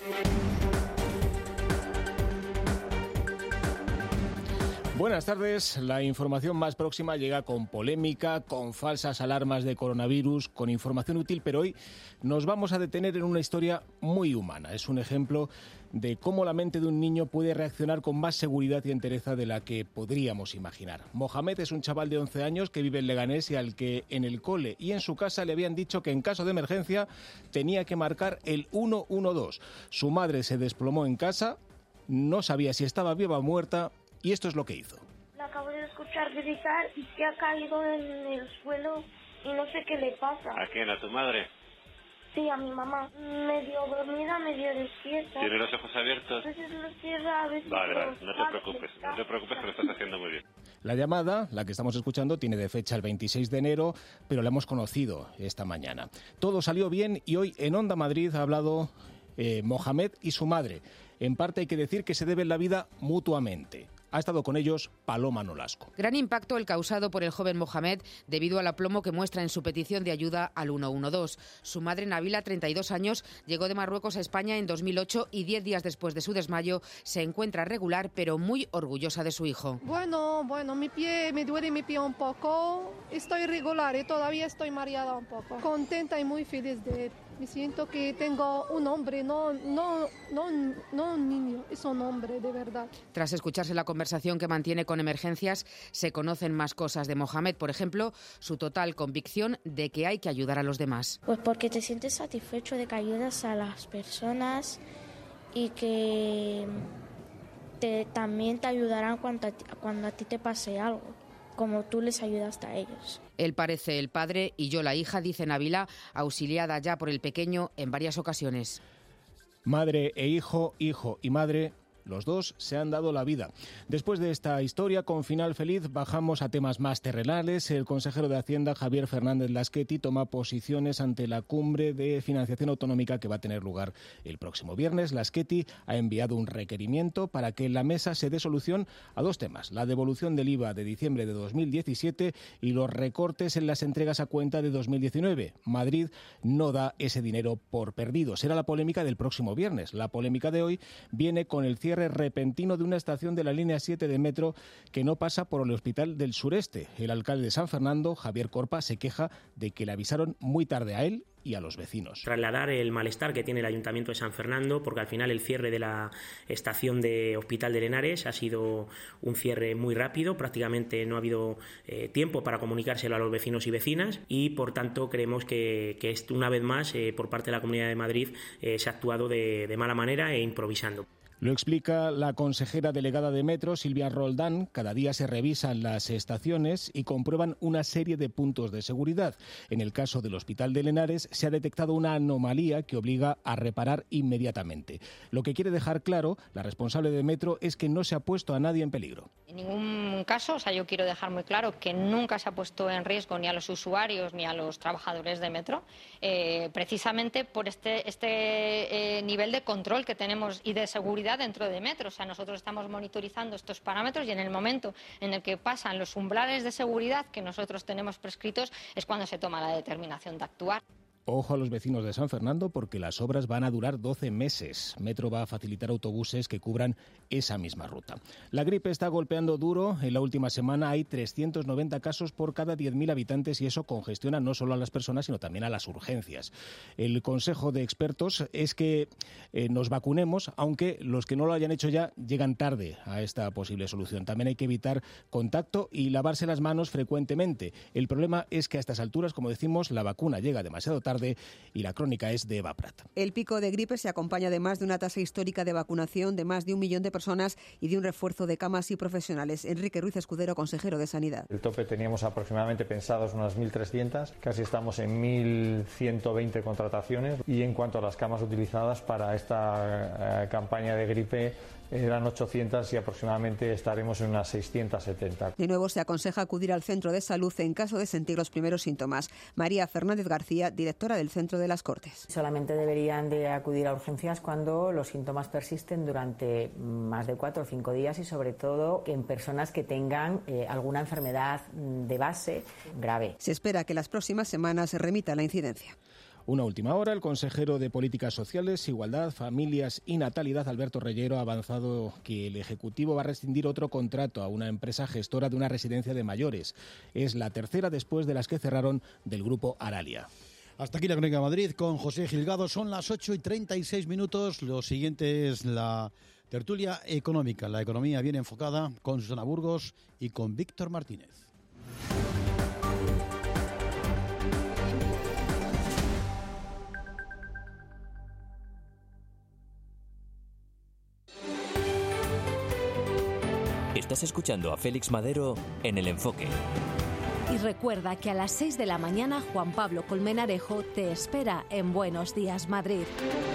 Buenas tardes. La información más próxima llega con polémica, con falsas alarmas de coronavirus, con información útil, pero hoy nos vamos a detener en una historia muy humana. Es un ejemplo de cómo la mente de un niño puede reaccionar con más seguridad y entereza de la que podríamos imaginar. Mohamed es un chaval de once años que vive en Leganés y al que en el cole y en su casa le habían dicho que en caso de emergencia tenía que marcar el uno uno dos. Su madre se desplomó en casa, no sabía si estaba viva o muerta. Y esto es lo que hizo. La acabo de escuchar gritar y se ha caído en el suelo y no sé qué le pasa. ¿A quién? ¿A tu madre? Sí, a mi mamá. Medio dormida, medio despierta. ¿Tiene los ojos abiertos? A veces los cierra, a veces Vale, vale, los no te preocupes, no te preocupes que lo estás haciendo muy bien. La llamada, la que estamos escuchando, tiene de fecha el veintiséis de enero, pero la hemos conocido esta mañana. Todo salió bien y hoy en Onda Madrid ha hablado eh, Mohamed y su madre. En parte hay que decir que se deben la vida mutuamente. Ha estado con ellos Paloma Nolasco. Gran impacto el causado por el joven Mohamed debido al aplomo que muestra en su petición de ayuda al uno uno dos. Su madre, Nabila, treinta y dos años, llegó de Marruecos a España en dos mil ocho y diez días después de su desmayo se encuentra regular pero muy orgullosa de su hijo. Bueno, bueno, mi pie, me duele mi pie un poco. Estoy regular y todavía estoy mareada un poco. Contenta y muy feliz de él. Me siento que tengo un hombre, no, no, no, no un niño, es un hombre de verdad. Tras escucharse la conversación que mantiene con Emergencias, se conocen más cosas de Mohamed, por ejemplo, su total convicción de que hay que ayudar a los demás. Pues porque te sientes satisfecho de que ayudas a las personas y que te, también te ayudarán cuando a, ti, cuando a ti te pase algo, como tú les ayudaste a ellos. Él parece el padre y yo la hija, dice Nabila, auxiliada ya por el pequeño en varias ocasiones. Madre e hijo, hijo y madre, los dos se han dado la vida. Después de esta historia con final feliz, bajamos a temas más terrenales. El consejero de Hacienda, Javier Fernández Lasqueti, toma posiciones ante la cumbre de financiación autonómica que va a tener lugar el próximo viernes. Lasqueti ha enviado un requerimiento para que en la mesa se dé solución a dos temas: la devolución del I V A de diciembre de dos mil diecisiete y los recortes en las entregas a cuenta de dos mil diecinueve. Madrid no da ese dinero por perdido. Será la polémica del próximo viernes. La polémica de hoy viene con el cierre cierre repentino de una estación de la línea siete de metro que no pasa por el Hospital del Sureste. El alcalde de San Fernando, Javier Corpa, se queja de que le avisaron muy tarde a él y a los vecinos. Trasladar el malestar que tiene el Ayuntamiento de San Fernando, porque al final el cierre de la estación de Hospital de Henares ha sido un cierre muy rápido, prácticamente no ha habido eh, tiempo para comunicárselo a los vecinos y vecinas, y por tanto creemos que, que esto, una vez más, eh, por parte de la Comunidad de Madrid eh, se ha actuado de, de mala manera e improvisando. Lo explica la consejera delegada de Metro, Silvia Roldán. Cada día se revisan las estaciones y comprueban una serie de puntos de seguridad. En el caso del Hospital de Henares se ha detectado una anomalía que obliga a reparar inmediatamente. Lo que quiere dejar claro la responsable de Metro es que no se ha puesto a nadie en peligro. En ningún caso, o sea, yo quiero dejar muy claro que nunca se ha puesto en riesgo ni a los usuarios ni a los trabajadores de Metro, eh, precisamente por este, este eh, nivel de control que tenemos y de seguridad dentro de Metro. O sea, nosotros estamos monitorizando estos parámetros y en el momento en el que pasan los umbrales de seguridad que nosotros tenemos prescritos es cuando se toma la determinación de actuar. Ojo a los vecinos de San Fernando porque las obras van a durar doce meses. Metro va a facilitar autobuses que cubran esa misma ruta. La gripe está golpeando duro. En la última semana hay trescientos noventa casos por cada diez mil habitantes y eso congestiona no solo a las personas sino también a las urgencias. El consejo de expertos es que eh, nos vacunemos, aunque los que no lo hayan hecho ya llegan tarde a esta posible solución. También hay que evitar contacto y lavarse las manos frecuentemente. El problema es que a estas alturas, como decimos, la vacuna llega demasiado tarde y la crónica es de Eva Prat. El pico de gripe se acompaña además de una tasa histórica de vacunación de más de un millón de personas y de un refuerzo de camas y profesionales. Enrique Ruiz Escudero, consejero de Sanidad. El tope teníamos aproximadamente pensados unas mil trescientas, casi estamos en mil ciento veinte contrataciones y en cuanto a las camas utilizadas para esta eh, campaña de gripe eran ochocientas y aproximadamente estaremos en unas seiscientas setenta. De nuevo se aconseja acudir al centro de salud en caso de sentir los primeros síntomas. María Fernández García, directora del Centro de las Cortes. Solamente deberían de acudir a urgencias cuando los síntomas persisten durante más de cuatro o cinco días y sobre todo en personas que tengan eh, alguna enfermedad de base grave. Se espera que las próximas semanas se remita la incidencia. Una última hora, el consejero de Políticas Sociales, Igualdad, Familias y Natalidad, Alberto Reyero, ha avanzado que el Ejecutivo va a rescindir otro contrato a una empresa gestora de una residencia de mayores. Es la tercera después de las que cerraron del grupo Aralia. Hasta aquí la Crónica de Madrid con José Gilgado. Son las ocho y treinta y seis minutos. Lo siguiente es la tertulia económica. La economía bien enfocada con Susana Burgos y con Víctor Martínez. Estás escuchando a Félix Madero en El Enfoque. Y recuerda que a las seis de la mañana Juan Pablo Colmenarejo te espera en Buenos Días Madrid.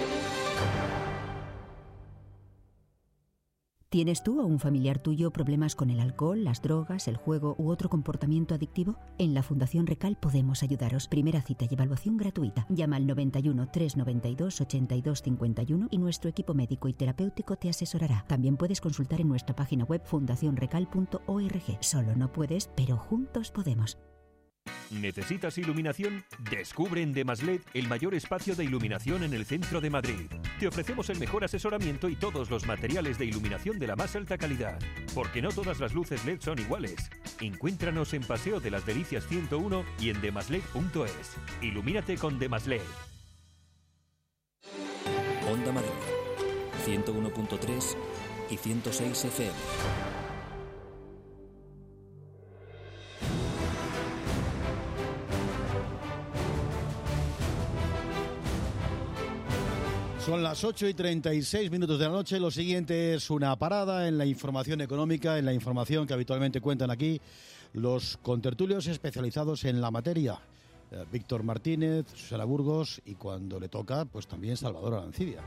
¿Tienes tú o un familiar tuyo problemas con el alcohol, las drogas, el juego u otro comportamiento adictivo? En la Fundación Recal podemos ayudaros. Primera cita y evaluación gratuita. Llama al noventa y uno, trescientos noventa y dos, ochenta y dos cincuenta y uno y nuestro equipo médico y terapéutico te asesorará. También puedes consultar en nuestra página web fundación recal punto org. Solo no puedes, pero juntos podemos. ¿Necesitas iluminación? Descubre en Demaslet el mayor espacio de iluminación en el centro de Madrid. Te ofrecemos el mejor asesoramiento y todos los materiales de iluminación de la más alta calidad. Porque no todas las luces L E D son iguales. Encuéntranos en Paseo de las Delicias ciento uno y en demaslet punto es. Ilumínate con Demaslet. Onda Madrid, ciento uno punto tres y ciento seis F M. Son las ocho y treinta y seis minutos de la noche. Lo siguiente es una parada en la información económica, en la información que habitualmente cuentan aquí los contertulios especializados en la materia. Eh, Víctor Martínez, Susana Burgos y cuando le toca, pues también Salvador Arancibia.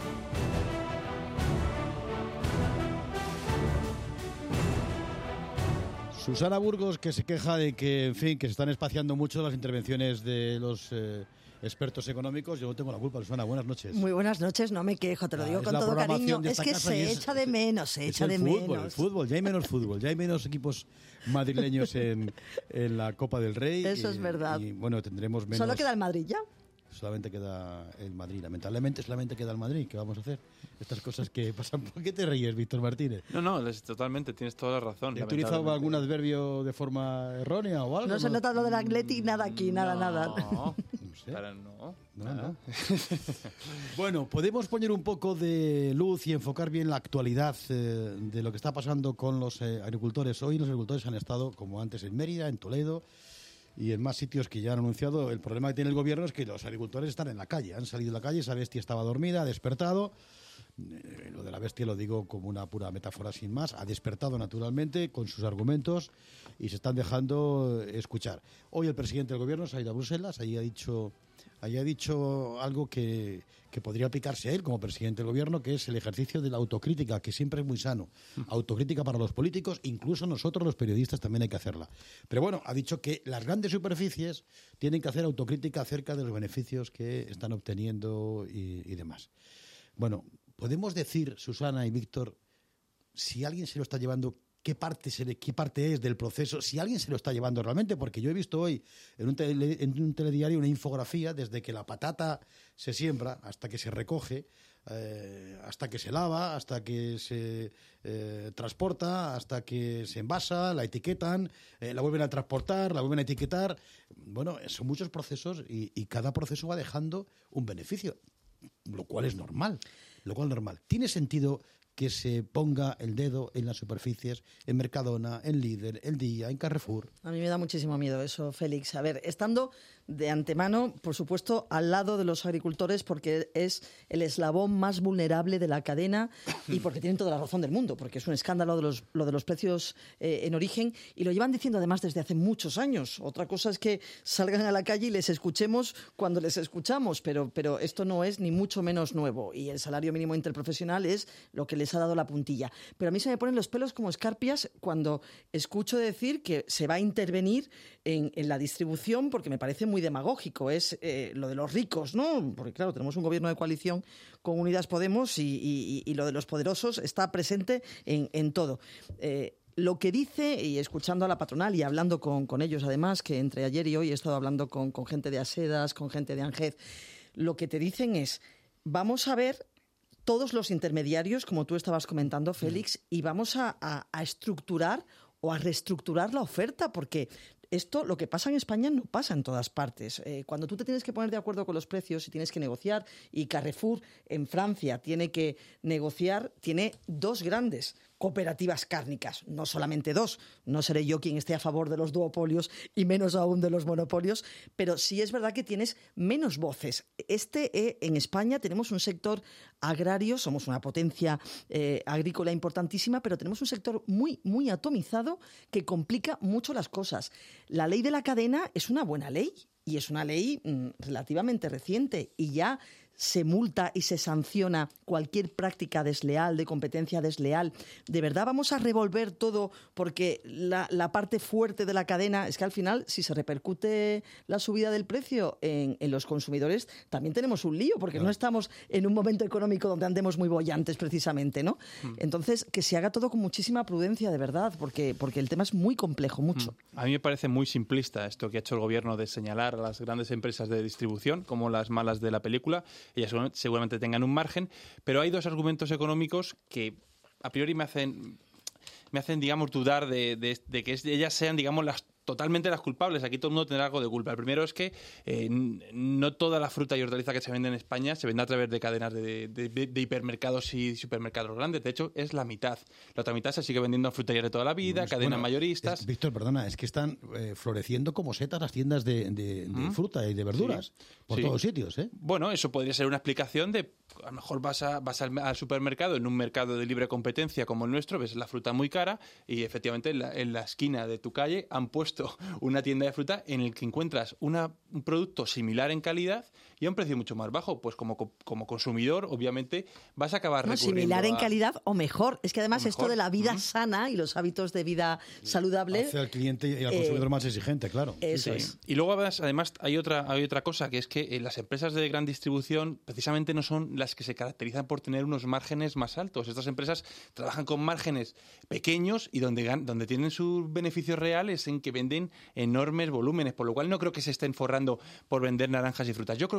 Susana Burgos, que se queja de que, en fin, que se están espaciando mucho las intervenciones de los eh, expertos económicos. Yo no tengo la culpa, Susana. Buenas noches. Muy buenas noches, no me quejo, te lo ah, digo con todo cariño. Es que se echa de menos, se echa de fútbol, menos. El fútbol, ya hay menos fútbol, ya hay menos equipos madrileños en, en la Copa del Rey. Eso y, es verdad. Y bueno, tendremos menos... ¿Solo queda el Madrid ya? Solamente queda el Madrid. Lamentablemente solamente queda el Madrid. ¿Qué vamos a hacer? Estas cosas que pasan. ¿Por qué te ríes, Víctor Martínez? No, no, es, totalmente, tienes toda la razón. ¿He utilizado algún adverbio de forma errónea o algo? No se nota lo del Atleti, nada aquí, nada, no, nada. No, sé. Para, no, no, no. Bueno, podemos poner un poco de luz y enfocar bien la actualidad eh, de lo que está pasando con los eh, agricultores. Hoy los agricultores han estado, como antes, en Mérida, en Toledo y en más sitios que ya han anunciado. El problema que tiene el gobierno es que los agricultores están en la calle, han salido a la calle, esa bestia estaba dormida, ha despertado. Eh, lo de la bestia lo digo como una pura metáfora sin más, ha despertado naturalmente con sus argumentos y se están dejando escuchar. Hoy el presidente del gobierno se ha ido a Bruselas, allí ha dicho, allí ha dicho algo que, que podría aplicarse a él como presidente del gobierno, que es el ejercicio de la autocrítica, que siempre es muy sano. Autocrítica para los políticos, incluso nosotros los periodistas también hay que hacerla. Pero bueno, ha dicho que las grandes superficies tienen que hacer autocrítica acerca de los beneficios que están obteniendo y, y demás. Bueno, podemos decir, Susana y Víctor, si alguien se lo está llevando, ¿qué parte, se le, qué parte es del proceso? Si alguien se lo está llevando realmente, porque yo he visto hoy en un, tele, en un telediario una infografía desde que la patata se siembra hasta que se recoge, eh, hasta que se lava, hasta que se eh, transporta, hasta que se envasa, la etiquetan, eh, la vuelven a transportar, la vuelven a etiquetar. Bueno, son muchos procesos y, y cada proceso va dejando un beneficio, lo cual es normal. Lo cual es normal. ¿Tiene sentido que se ponga el dedo en las superficies, en Mercadona, en Líder, en Día, en Carrefour? A mí me da muchísimo miedo eso, Félix. A ver, estando de antemano, por supuesto, al lado de los agricultores, porque es el eslabón más vulnerable de la cadena y porque tienen toda la razón del mundo, porque es un escándalo de los, lo de los precios eh, en origen, y lo llevan diciendo además desde hace muchos años. Otra cosa es que salgan a la calle y les escuchemos cuando les escuchamos, pero, pero esto no es ni mucho menos nuevo, y el salario mínimo interprofesional es lo que les ha dado la puntilla. Pero a mí se me ponen los pelos como escarpias cuando escucho decir que se va a intervenir en, en la distribución, porque me parece muy demagógico. Es eh, lo de los ricos, ¿no? Porque claro, tenemos un gobierno de coalición con Unidas Podemos y, y, y lo de los poderosos está presente en, en todo. Eh, Lo que dice, y escuchando a la patronal y hablando con, con ellos, además, que entre ayer y hoy he estado hablando con, con gente de Asedas, con gente de ANGED, lo que te dicen es, vamos a ver todos los intermediarios, como tú estabas comentando, Félix, y vamos a, a, a estructurar o a reestructurar la oferta, porque esto, lo que pasa en España, no pasa en todas partes. Eh, cuando tú te tienes que poner de acuerdo con los precios y tienes que negociar, y Carrefour en Francia tiene que negociar, tiene dos grandes cooperativas cárnicas, no solamente dos. No seré yo quien esté a favor de los duopolios y menos aún de los monopolios, pero sí es verdad que tienes menos voces. Este eh, en España tenemos un sector agrario, somos una potencia eh, agrícola importantísima, pero tenemos un sector muy, muy atomizado que complica mucho las cosas. La ley de la cadena es una buena ley y es una ley mmm, relativamente reciente, y ya se multa y se sanciona cualquier práctica desleal, de competencia desleal. ¿De verdad vamos a revolver todo porque la, la parte fuerte de la cadena es que al final, si se repercute la subida del precio en, en los consumidores, también tenemos un lío, porque claro, no estamos en un momento económico donde andemos muy bollantes precisamente, ¿no? Mm. Entonces, que se haga todo con muchísima prudencia, de verdad, porque, porque el tema es muy complejo, mucho. Mm. A mí me parece muy simplista esto que ha hecho el gobierno de señalar a las grandes empresas de distribución como las malas de la película. Ellas seguramente tengan un margen, pero hay dos argumentos económicos que a priori me hacen, me hacen digamos, dudar de, de, de que ellas sean, digamos, las totalmente las culpables. Aquí todo el mundo tendrá algo de culpa. El primero es que eh, no toda la fruta y hortaliza que se vende en España se vende a través de cadenas de, de, de hipermercados y supermercados grandes. De hecho, es la mitad. La otra mitad se sigue vendiendo en fruterías de toda la vida, pues, cadenas bueno, mayoristas. Es, Víctor, perdona, es que están eh, floreciendo como setas las tiendas de, de, de ¿Mm? fruta y de verduras sí, por sí. todos sitios, ¿eh? Bueno, eso podría ser una explicación de, a lo mejor vas, a, vas al, al supermercado en un mercado de libre competencia como el nuestro, ves la fruta muy cara y efectivamente en la, en la esquina de tu calle han puesto una tienda de fruta en el que encuentras una, un producto similar en calidad y a un precio mucho más bajo. Pues como, como consumidor, obviamente, vas a acabar no, recurriendo similar en a... calidad o mejor. Es que además esto de la vida uh-huh. sana y los hábitos de vida saludable... Hace al cliente y al consumidor eh, más exigente, claro. Eso sí. es. Y luego, además, hay otra, hay otra cosa, que es que eh, las empresas de gran distribución precisamente no son las que se caracterizan por tener unos márgenes más altos. Estas empresas trabajan con márgenes pequeños y donde, donde tienen sus beneficios reales en que venden enormes volúmenes, por lo cual no creo que se estén forrando por vender naranjas y frutas. Yo creo que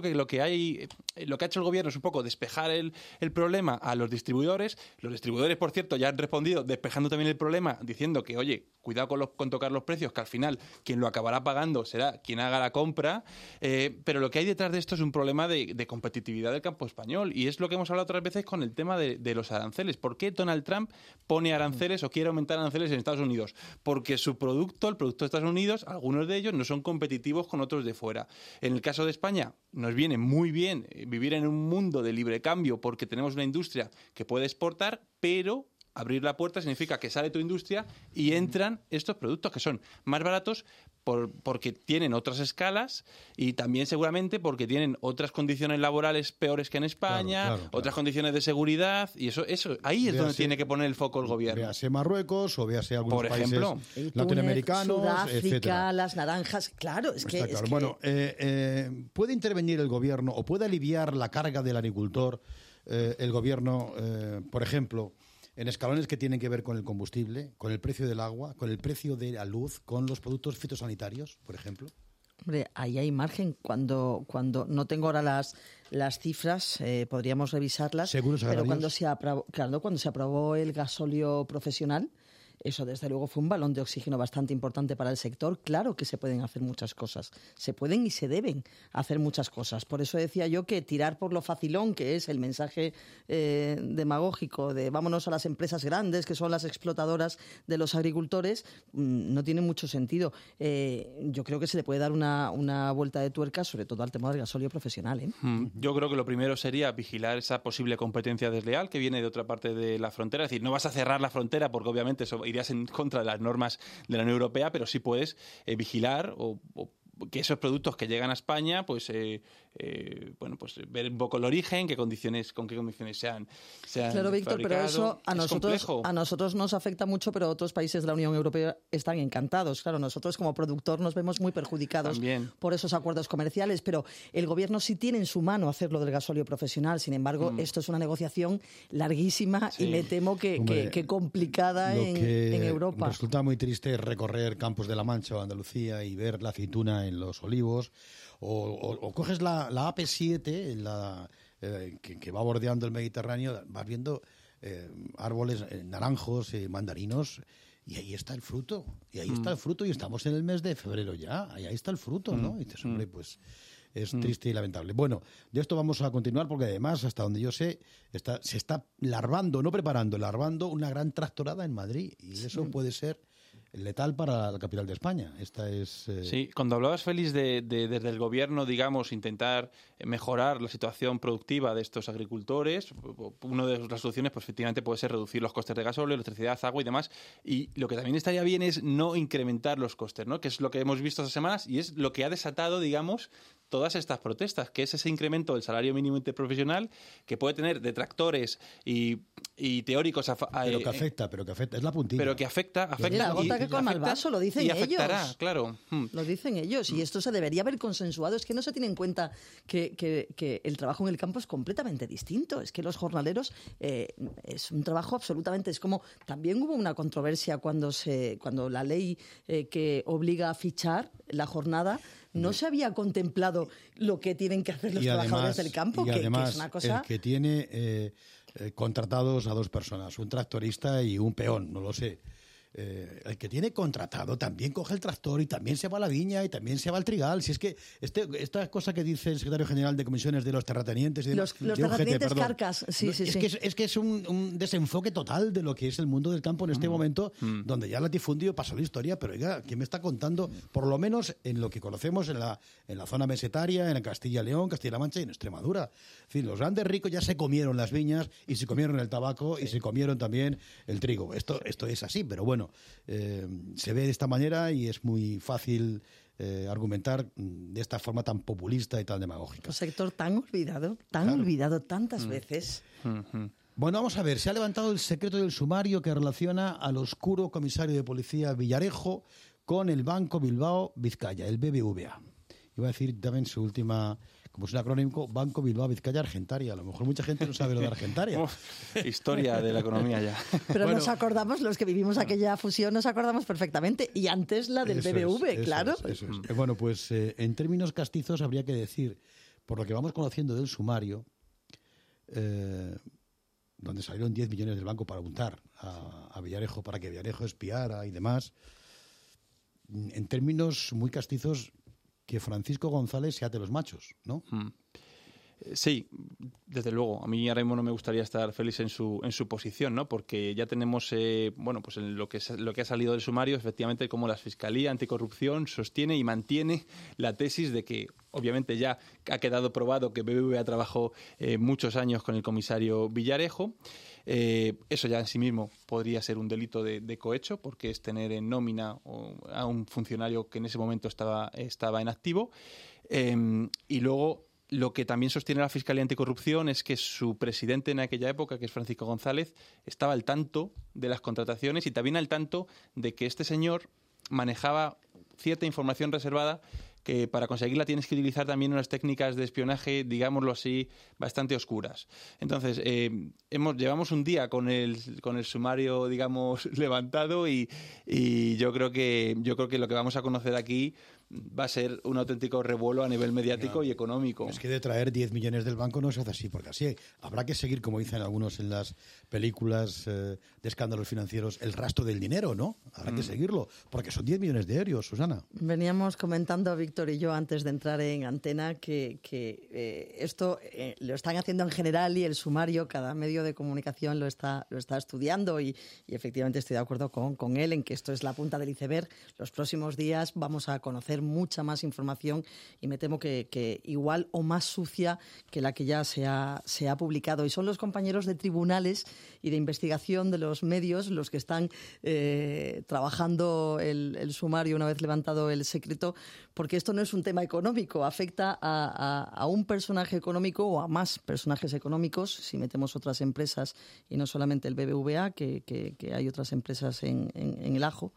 que lo que hay, lo que ha hecho el gobierno es un poco despejar el, el problema a los distribuidores. Los distribuidores, por cierto, ya han respondido despejando también el problema, diciendo que, oye, cuidado con, los, con tocar los precios, que al final quien lo acabará pagando será quien haga la compra. Eh, pero lo que hay detrás de esto es un problema de, de competitividad del campo español, y es lo que hemos hablado otras veces con el tema de, de los aranceles. ¿Por qué Donald Trump pone aranceles o quiere aumentar aranceles en Estados Unidos? Porque su producto, el producto de Estados Unidos, algunos de ellos no son competitivos con otros de fuera. En el caso de España, nos viene muy bien vivir en un mundo de libre cambio porque tenemos una industria que puede exportar, pero abrir la puerta significa que sale tu industria y entran estos productos que son más baratos por, porque tienen otras escalas y también seguramente porque tienen otras condiciones laborales peores que en España, claro, claro, claro. otras condiciones de seguridad, y eso, eso ahí es véase, donde tiene que poner el foco el gobierno. Véase Marruecos o véase algunos por ejemplo, países latinoamericanos, Sudáfrica, etcétera. Las naranjas, claro, es, que, claro. es que... Bueno, eh, eh, ¿puede intervenir el gobierno o puede aliviar la carga del agricultor eh, el gobierno, eh, por ejemplo, en escalones que tienen que ver con el combustible, con el precio del agua, con el precio de la luz, con los productos fitosanitarios, por ejemplo? Hombre, ahí hay margen. Cuando, cuando no tengo ahora las, las cifras, eh, podríamos revisarlas. ¿Seguros agrarios? Pero cuando se aprobó, claro, cuando se aprobó el gasóleo profesional, eso desde luego fue un balón de oxígeno bastante importante para el sector. Claro que se pueden hacer muchas cosas. Se pueden y se deben hacer muchas cosas. Por eso decía yo que tirar por lo facilón, que es el mensaje eh, demagógico de vámonos a las empresas grandes, que son las explotadoras de los agricultores, mmm, no tiene mucho sentido. Eh, yo creo que se le puede dar una, una vuelta de tuerca, sobre todo al tema del gasóleo profesional, ¿eh? Mm, yo creo que lo primero sería vigilar esa posible competencia desleal que viene de otra parte de la frontera. Es decir, no vas a cerrar la frontera porque obviamente eso irías en contra de las normas de la Unión Europea, pero sí puedes eh, vigilar o, o que esos productos que llegan a España, pues eh, eh, bueno, pues ver un poco el origen, qué condiciones, con qué condiciones sean, sean Claro, Víctor, fabricado. pero eso a es nosotros, complejo. a nosotros nos afecta mucho, pero otros países de la Unión Europea están encantados. Claro, nosotros como productor nos vemos muy perjudicados También. por esos acuerdos comerciales, pero el gobierno sí tiene en su mano hacerlo del gasóleo profesional. Sin embargo, mm. esto es una negociación larguísima sí. y me temo que, Hombre, que, que complicada en, que en Europa. Resulta muy triste recorrer Campos de la Mancha o Andalucía y ver la aceituna en los olivos. O, o, o coges la, la A P siete, la, eh, que, que va bordeando el Mediterráneo, vas viendo eh, árboles eh, naranjos, eh, mandarinos, y ahí está el fruto. Y ahí mm. está el fruto, y estamos en el mes de febrero ya. Y ahí está el fruto, ¿no? Y dices, hombre, pues es mm. triste y lamentable. Bueno, de esto vamos a continuar porque además, hasta donde yo sé, está, se está larvando, no preparando, larvando una gran tractorada en Madrid. Y eso sí. puede ser letal para la capital de España. Esta es eh... Sí, cuando hablabas, Félix, de, de desde el gobierno, digamos, intentar mejorar la situación productiva de estos agricultores, una de las soluciones, pues efectivamente, puede ser reducir los costes de gasóleo, electricidad, agua y demás. Y lo que también estaría bien es no incrementar los costes, ¿no? Que es lo que hemos visto estas semanas y es lo que ha desatado, digamos, todas estas protestas, que es ese incremento del salario mínimo interprofesional que puede tener detractores y, y teóricos. A, a, pero que afecta, eh, pero que afecta, es la puntilla. Pero que afecta, afecta. La gota que colma el vaso, lo dicen y ellos. Afectará, claro. Lo dicen ellos, y esto se debería haber consensuado. Es que no se tiene en cuenta que, que, que el trabajo en el campo es completamente distinto. Es que los jornaleros eh, es un trabajo absolutamente. Es como también hubo una controversia cuando se cuando la ley eh, que obliga a fichar la jornada. No se había contemplado lo que tienen que hacer los y trabajadores además, del campo, y que, además, que es una cosa... el que tiene eh, eh, contratados a dos personas, un tractorista y un peón, no lo sé. Eh, el que tiene contratado también coge el tractor y también se va a la viña y también se va al trigal. Si es que este, esta cosa que dice el secretario general de comisiones de los terratenientes y de los, los de terratenientes U G T, carcas, sí, sí, es, sí. Que es, es que es un, un desenfoque total de lo que es el mundo del campo en este mm. momento, mm. donde ya el latifundio pasó la historia, pero oiga, ¿quién me está contando? Por lo menos en lo que conocemos en la, en la zona mesetaria, en Castilla y León, Castilla-La Mancha y en Extremadura. En fin, los grandes ricos ya se comieron las viñas y se comieron el tabaco sí. y se comieron también el trigo. Esto, esto es así, pero bueno... Eh, se ve de esta manera y es muy fácil eh, argumentar de esta forma tan populista y tan demagógica. Un sector tan olvidado, tan claro. olvidado tantas mm. veces. Mm-hmm. Bueno, vamos a ver, se ha levantado el secreto del sumario que relaciona al oscuro comisario de policía Villarejo con el Banco Bilbao Vizcaya, el B B V A. Iba a decir también su última... Como es un acrónimo, Banco Bilbao Vizcaya Argentaria. A lo mejor mucha gente no sabe lo de Argentaria. Historia de la economía ya. Pero bueno, nos acordamos, los que vivimos aquella fusión, nos acordamos perfectamente. Y antes la del B B V, eso claro. Es, eso es. Bueno, pues eh, en términos castizos habría que decir por lo que vamos conociendo del sumario, eh, donde salieron diez millones del banco para untar a, a Villarejo, para que Villarejo espiara y demás, en términos muy castizos, que Francisco González se ate los machos, ¿no? Mm. Sí, desde luego. A mí ahora mismo no me gustaría estar feliz en su en su posición, ¿no? Porque ya tenemos, eh, bueno, pues en lo que lo que ha salido del sumario, efectivamente, como la Fiscalía Anticorrupción sostiene y mantiene la tesis de que, obviamente, ya ha quedado probado que B B V A trabajó eh, muchos años con el comisario Villarejo. Eh, eso ya en sí mismo podría ser un delito de, de cohecho, porque es tener en nómina a un funcionario que en ese momento estaba estaba en activo. Eh, y luego, lo que también sostiene la Fiscalía Anticorrupción es que su presidente en aquella época, que es Francisco González, estaba al tanto de las contrataciones y también al tanto de que este señor manejaba cierta información reservada que para conseguirla tienes que utilizar también unas técnicas de espionaje, digámoslo así, bastante oscuras. Entonces, eh, hemos llevamos un día con el con el sumario, digamos, levantado y, y yo creo que yo creo que lo que vamos a conocer aquí va a ser un auténtico revuelo a nivel mediático no, y económico. Es que de traer diez millones del banco no se hace así, porque así habrá que seguir, como dicen algunos en las películas eh, de escándalos financieros, el rastro del dinero, ¿no? Habrá mm. que seguirlo, porque son diez millones de euros, Susana. Veníamos comentando, Víctor y yo, antes de entrar en antena, que, que eh, esto eh, lo están haciendo en general y el sumario, cada medio de comunicación lo está, lo está estudiando y, y efectivamente estoy de acuerdo con, con él en que esto es la punta del iceberg. Los próximos días vamos a conocer mucha más información y me temo que, que igual o más sucia que la que ya se ha, se ha publicado. Y son los compañeros de tribunales y de investigación de los medios los que están eh, trabajando el, el sumario una vez levantado el secreto, porque esto no es un tema económico, afecta a, a, a un personaje económico o a más personajes económicos, si metemos otras empresas y no solamente el B B V A, que, que, que hay otras empresas en, en, en el ajo.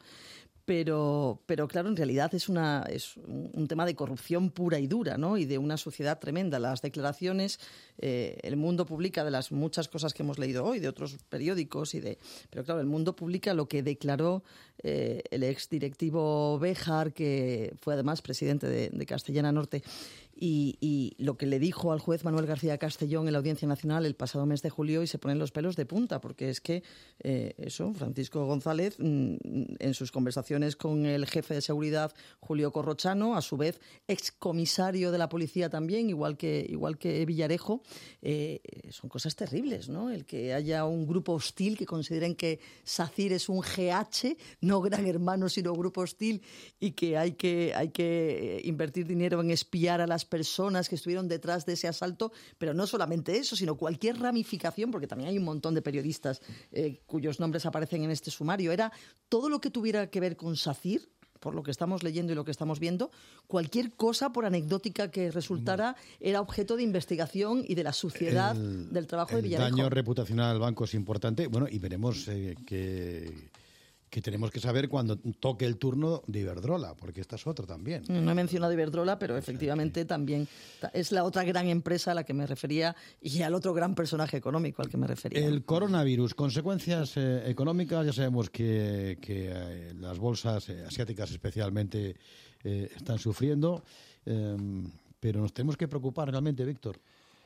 Pero, pero claro, en realidad es, una, es un tema de corrupción pura y dura, ¿no? Y de una sociedad tremenda. Las declaraciones, eh, El Mundo publica de las muchas cosas que hemos leído hoy, de otros periódicos, y de, pero claro, El Mundo publica lo que declaró eh, el exdirectivo Béjar, que fue además presidente de, de Castellana Norte. Y, y lo que le dijo al juez Manuel García Castellón en la Audiencia Nacional el pasado mes de julio, y se ponen los pelos de punta, porque es que eh, eso, Francisco González, mm, en sus conversaciones con el jefe de seguridad Julio Corrochano, a su vez excomisario de la policía también, igual que, igual que Villarejo, eh, son cosas terribles, ¿no? El que haya un grupo hostil que consideren que SACIR es un G H, no Gran Hermano, sino grupo hostil, y que hay que, hay que invertir dinero en espiar a las personas que estuvieron detrás de ese asalto, pero no solamente eso, sino cualquier ramificación, porque también hay un montón de periodistas eh, cuyos nombres aparecen en este sumario. Era todo lo que tuviera que ver con SACIR, por lo que estamos leyendo y lo que estamos viendo, cualquier cosa, por anecdótica que resultara, era objeto de investigación y de la suciedad el, del trabajo de Villarejo. El daño reputacional al banco es importante. Bueno, y veremos eh, que... que tenemos que saber cuando toque el turno de Iberdrola, porque esta es otra también. No he mencionado Iberdrola, pero efectivamente también es la otra gran empresa a la que me refería y al otro gran personaje económico al que me refería. El coronavirus, consecuencias eh, económicas, ya sabemos que, que eh, las bolsas eh, asiáticas especialmente eh, están sufriendo, eh, pero nos tenemos que preocupar realmente, Víctor.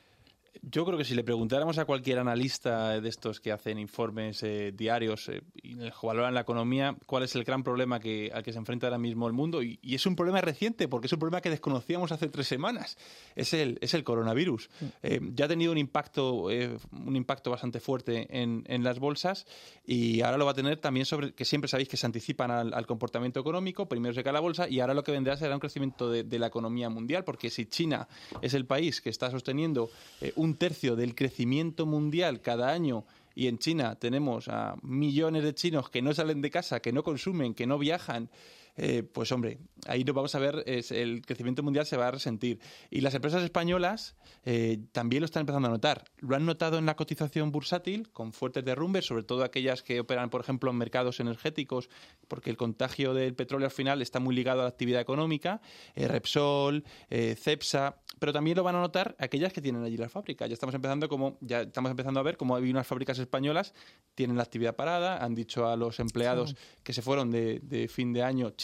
Yo creo que si le preguntáramos a cualquier analista de estos que hacen informes eh, diarios eh, y valoran la economía, cuál es el gran problema que, al que se enfrenta ahora mismo el mundo, y, y es un problema reciente, porque es un problema que desconocíamos hace tres semanas, es el, es el coronavirus. Eh, ya ha tenido un impacto, eh, un impacto bastante fuerte en, en las bolsas, y ahora lo va a tener también sobre, que siempre sabéis que se anticipan al, al comportamiento económico, primero se cae la bolsa, y ahora lo que vendrá será un crecimiento de, de la economía mundial, porque si China es el país que está sosteniendo eh, un un tercio del crecimiento mundial cada año, y en China tenemos a millones de chinos que no salen de casa, que no consumen, que no viajan, eh, pues hombre, ahí lo vamos a ver, es, el crecimiento mundial se va a resentir. Y las empresas españolas eh, también lo están empezando a notar. Lo han notado en la cotización bursátil, con fuertes derrumbes, sobre todo aquellas que operan, por ejemplo, en mercados energéticos, porque el contagio del petróleo al final está muy ligado a la actividad económica, eh, Repsol, eh, Cepsa, pero también lo van a notar aquellas que tienen allí la fábrica. Ya estamos empezando como ya estamos empezando a ver cómo hay unas fábricas españolas tienen la actividad parada, han dicho a los empleados sí. que se fueron de, de fin de año,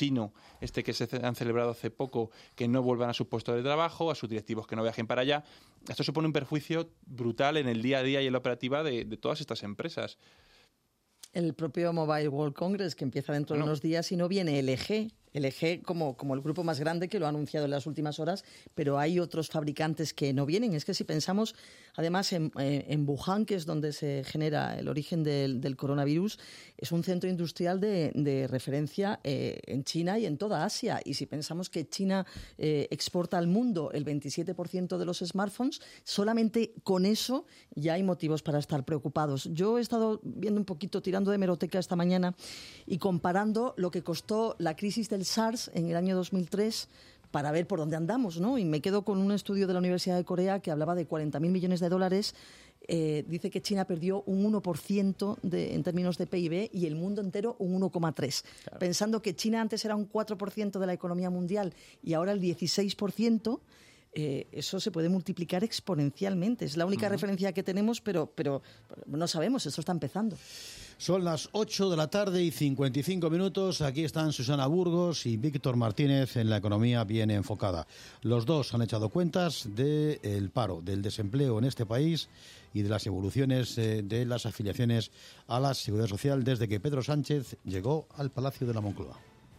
chino, este que se han celebrado hace poco, que no vuelvan a su puesto de trabajo, a sus directivos que no viajen para allá. Esto supone un perjuicio brutal en el día a día y en la operativa de, de todas estas empresas. El propio Mobile World Congress, que empieza dentro bueno. de unos días, y no viene L G. L G como, como el grupo más grande, que lo ha anunciado en las últimas horas, pero hay otros fabricantes que no vienen. Es que si pensamos, además, en, en Wuhan, que es donde se genera el origen del, del coronavirus, es un centro industrial de, de referencia eh, en China y en toda Asia. Y si pensamos que China eh, exporta al mundo el veintisiete por ciento de los smartphones, solamente con eso ya hay motivos para estar preocupados. Yo he estado viendo un poquito, tirando de hemeroteca esta mañana y comparando lo que costó la crisis del SARS en el año dos mil tres para ver por dónde andamos, ¿no? Y me quedo con un estudio de la Universidad de Corea que hablaba de cuarenta mil millones de dólares. Eh, dice que China perdió un uno por ciento de, en términos de P I B y el mundo entero un uno coma tres por ciento. Claro. Pensando que China antes era un cuatro por ciento de la economía mundial y ahora el dieciséis por ciento, eh, eso se puede multiplicar exponencialmente. Es la única uh-huh. referencia que tenemos, pero, pero no sabemos, esto está empezando. Son las ocho de la tarde y cincuenta y cinco minutos. Aquí están Susana Burgos y Víctor Martínez en La Economía Bien Enfocada. Los dos han echado cuentas del paro, del desempleo en este país y de las evoluciones eh, de las afiliaciones a la Seguridad Social desde que Pedro Sánchez llegó al Palacio de la Moncloa.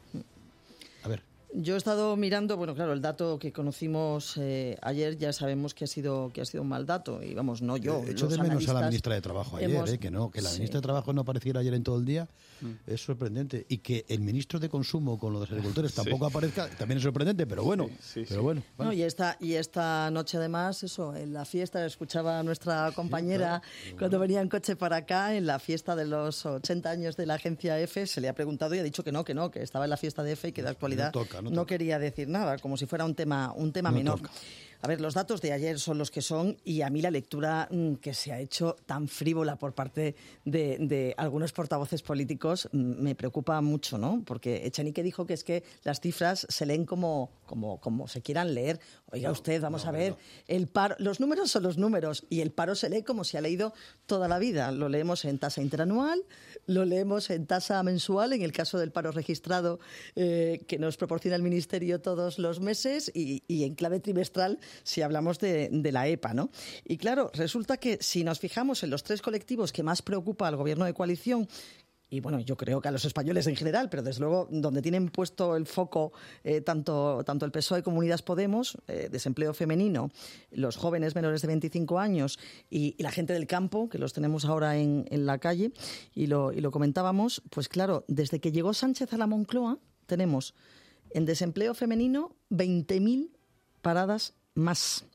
A ver. Yo he estado mirando, bueno, claro, el dato que conocimos eh, ayer ya sabemos que ha sido que ha sido un mal dato y vamos, no yo. Eh, Echo de menos a la ministra de Trabajo ayer, hemos... eh, que no, que la sí. ministra de Trabajo no apareciera ayer en todo el día, mm. es sorprendente. Y que el ministro de Consumo con los agricultores tampoco sí. aparezca, también es sorprendente, pero bueno. Sí, sí, pero bueno. Vale. No, y esta y esta noche además, eso, en la fiesta, escuchaba a nuestra compañera sí, claro. cuando venía en coche para acá, en la fiesta de los ochenta años de la agencia EFE, se le ha preguntado y ha dicho que no, que no, que estaba en la fiesta de EFE y que de actualidad no, toca, no, toca. no quería decir nada, como si fuera un tema un tema no menor. Toca. A ver, los datos de ayer son los que son y a mí la lectura mmm, que se ha hecho tan frívola por parte de, de algunos portavoces políticos mmm, me preocupa mucho, ¿no? Porque Echenique dijo que es que las cifras se leen como, como, como se quieran leer. Oiga no, usted, vamos no, a ver, no. el paro, los números son los números y el paro se lee como se ha leído toda la vida. Lo leemos en tasa interanual, lo leemos en tasa mensual, en el caso del paro registrado eh, que nos proporciona el Ministerio todos los meses y, y en clave trimestral si hablamos de, de la E P A, ¿no? Y claro, resulta que si nos fijamos en los tres colectivos que más preocupa al gobierno de coalición, y bueno, yo creo que a los españoles en general, pero desde luego donde tienen puesto el foco eh, tanto, tanto el P S O E como Unidas Podemos, eh, desempleo femenino, los jóvenes menores de veinticinco años y, y la gente del campo, que los tenemos ahora en, en la calle, y lo, y lo comentábamos, pues claro, desde que llegó Sánchez a la Moncloa, tenemos en desempleo femenino veinte mil paradas más.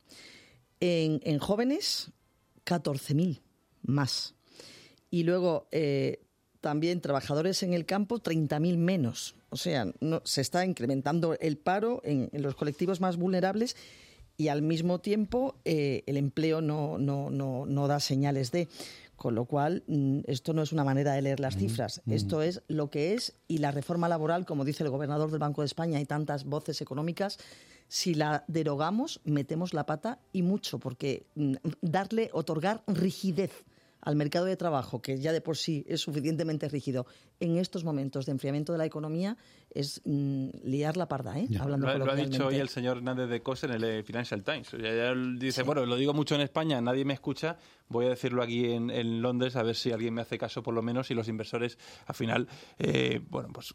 En, en jóvenes, catorce mil más. Y luego, eh, también trabajadores en el campo, treinta mil menos. O sea, no, se está incrementando el paro en, en los colectivos más vulnerables y al mismo tiempo eh, el empleo no, no, no, no da señales de... Con lo cual, esto no es una manera de leer las cifras. Mm, mm. Esto es lo que es, y la reforma laboral, como dice el gobernador del Banco de España y tantas voces económicas, si la derogamos, metemos la pata y mucho, porque darle, otorgar rigidez al mercado de trabajo, que ya de por sí es suficientemente rígido, en estos momentos de enfriamiento de la economía, es mm, liar la parda, ¿eh? Ya. Hablando lo, lo ha dicho hoy el señor Hernández de Cos en el Financial Times. Ya, ya dice, sí. bueno, lo digo mucho en España, nadie me escucha, voy a decirlo aquí en, en Londres, a ver si alguien me hace caso por lo menos, y los inversores, al final, eh, bueno, pues...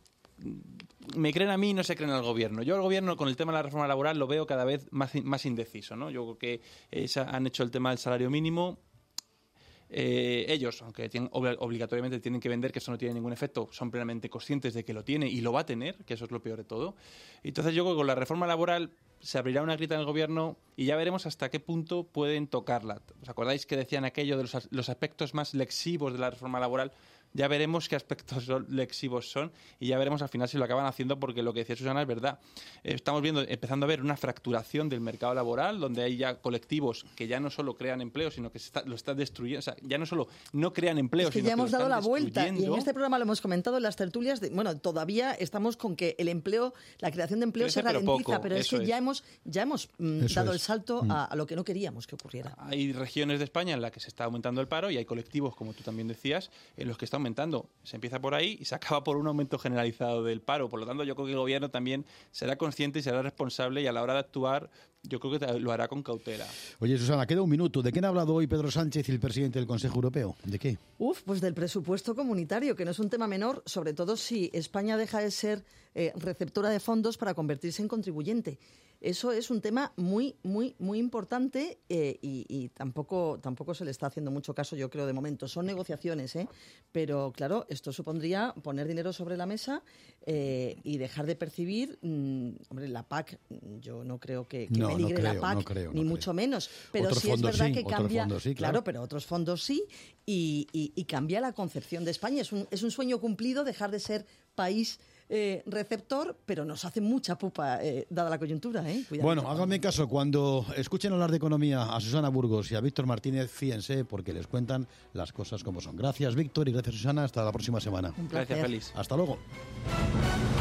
me creen a mí y no se creen al gobierno. Yo al gobierno con el tema de la reforma laboral lo veo cada vez más, más indeciso, ¿no? Yo creo que eh, han hecho el tema del salario mínimo. Eh, ellos, aunque tienen, obligatoriamente tienen que vender que eso no tiene ningún efecto, son plenamente conscientes de que lo tiene y lo va a tener, que eso es lo peor de todo. Entonces yo creo que con la reforma laboral se abrirá una grieta en el gobierno y ya veremos hasta qué punto pueden tocarla. ¿Os acordáis que decían aquello de los, los aspectos más lexivos de la reforma laboral? Ya veremos qué aspectos lexivos son y ya veremos al final si lo acaban haciendo, porque lo que decía Susana es verdad. Estamos viendo, empezando a ver una fracturación del mercado laboral, donde hay ya colectivos que ya no solo crean empleo, sino que se está, lo están destruyendo. O sea, ya no solo no crean empleo, es que sino ya hemos que lo dado la destruyendo. vuelta. Y en este programa lo hemos comentado en las tertulias. De, bueno, todavía estamos con que el empleo, la creación de empleo Crece, se ralentiza, pero, pero es que es. ya hemos queríamos, ya hemos mm, dado es. el salto a, a lo que no queríamos que ocurriera. Hay regiones de España en las que se está aumentando el paro y hay colectivos, como tú también decías, en los que está aumentando. Se empieza por ahí y se acaba por un aumento generalizado del paro. Por lo tanto, yo creo que el gobierno también será consciente y será responsable, y a la hora de actuar yo creo que lo hará con cautela. Oye, Susana, queda un minuto. ¿De qué han hablado hoy Pedro Sánchez y el presidente del Consejo Europeo? ¿De qué? Uf, pues del presupuesto comunitario, que no es un tema menor, sobre todo si España deja de ser eh, receptora de fondos para convertirse en contribuyente. Eso es un tema muy, muy, muy importante eh, y, y tampoco, tampoco se le está haciendo mucho caso, yo creo, de momento. Son negociaciones, ¿eh? Pero, claro, esto supondría poner dinero sobre la mesa eh, y dejar de percibir... Mmm, hombre, la P A C, yo no creo que, que no, peligre no creo, la P A C, no creo, no ni creo. mucho menos. Pero otros sí es verdad sí, que cambia... Fondos sí, claro. claro, pero otros fondos sí, y, y, y cambia la concepción de España. Es un, es un sueño cumplido dejar de ser país... Eh, receptor, pero nos hace mucha pupa eh, dada la coyuntura. ¿eh? Bueno, háganme caso, cuando escuchen hablar de economía a Susana Burgos y a Víctor Martínez, fíjense, porque les cuentan las cosas como son. Gracias, Víctor, y gracias, Susana. Hasta la próxima semana. Un placer. Gracias, Félix. Hasta luego.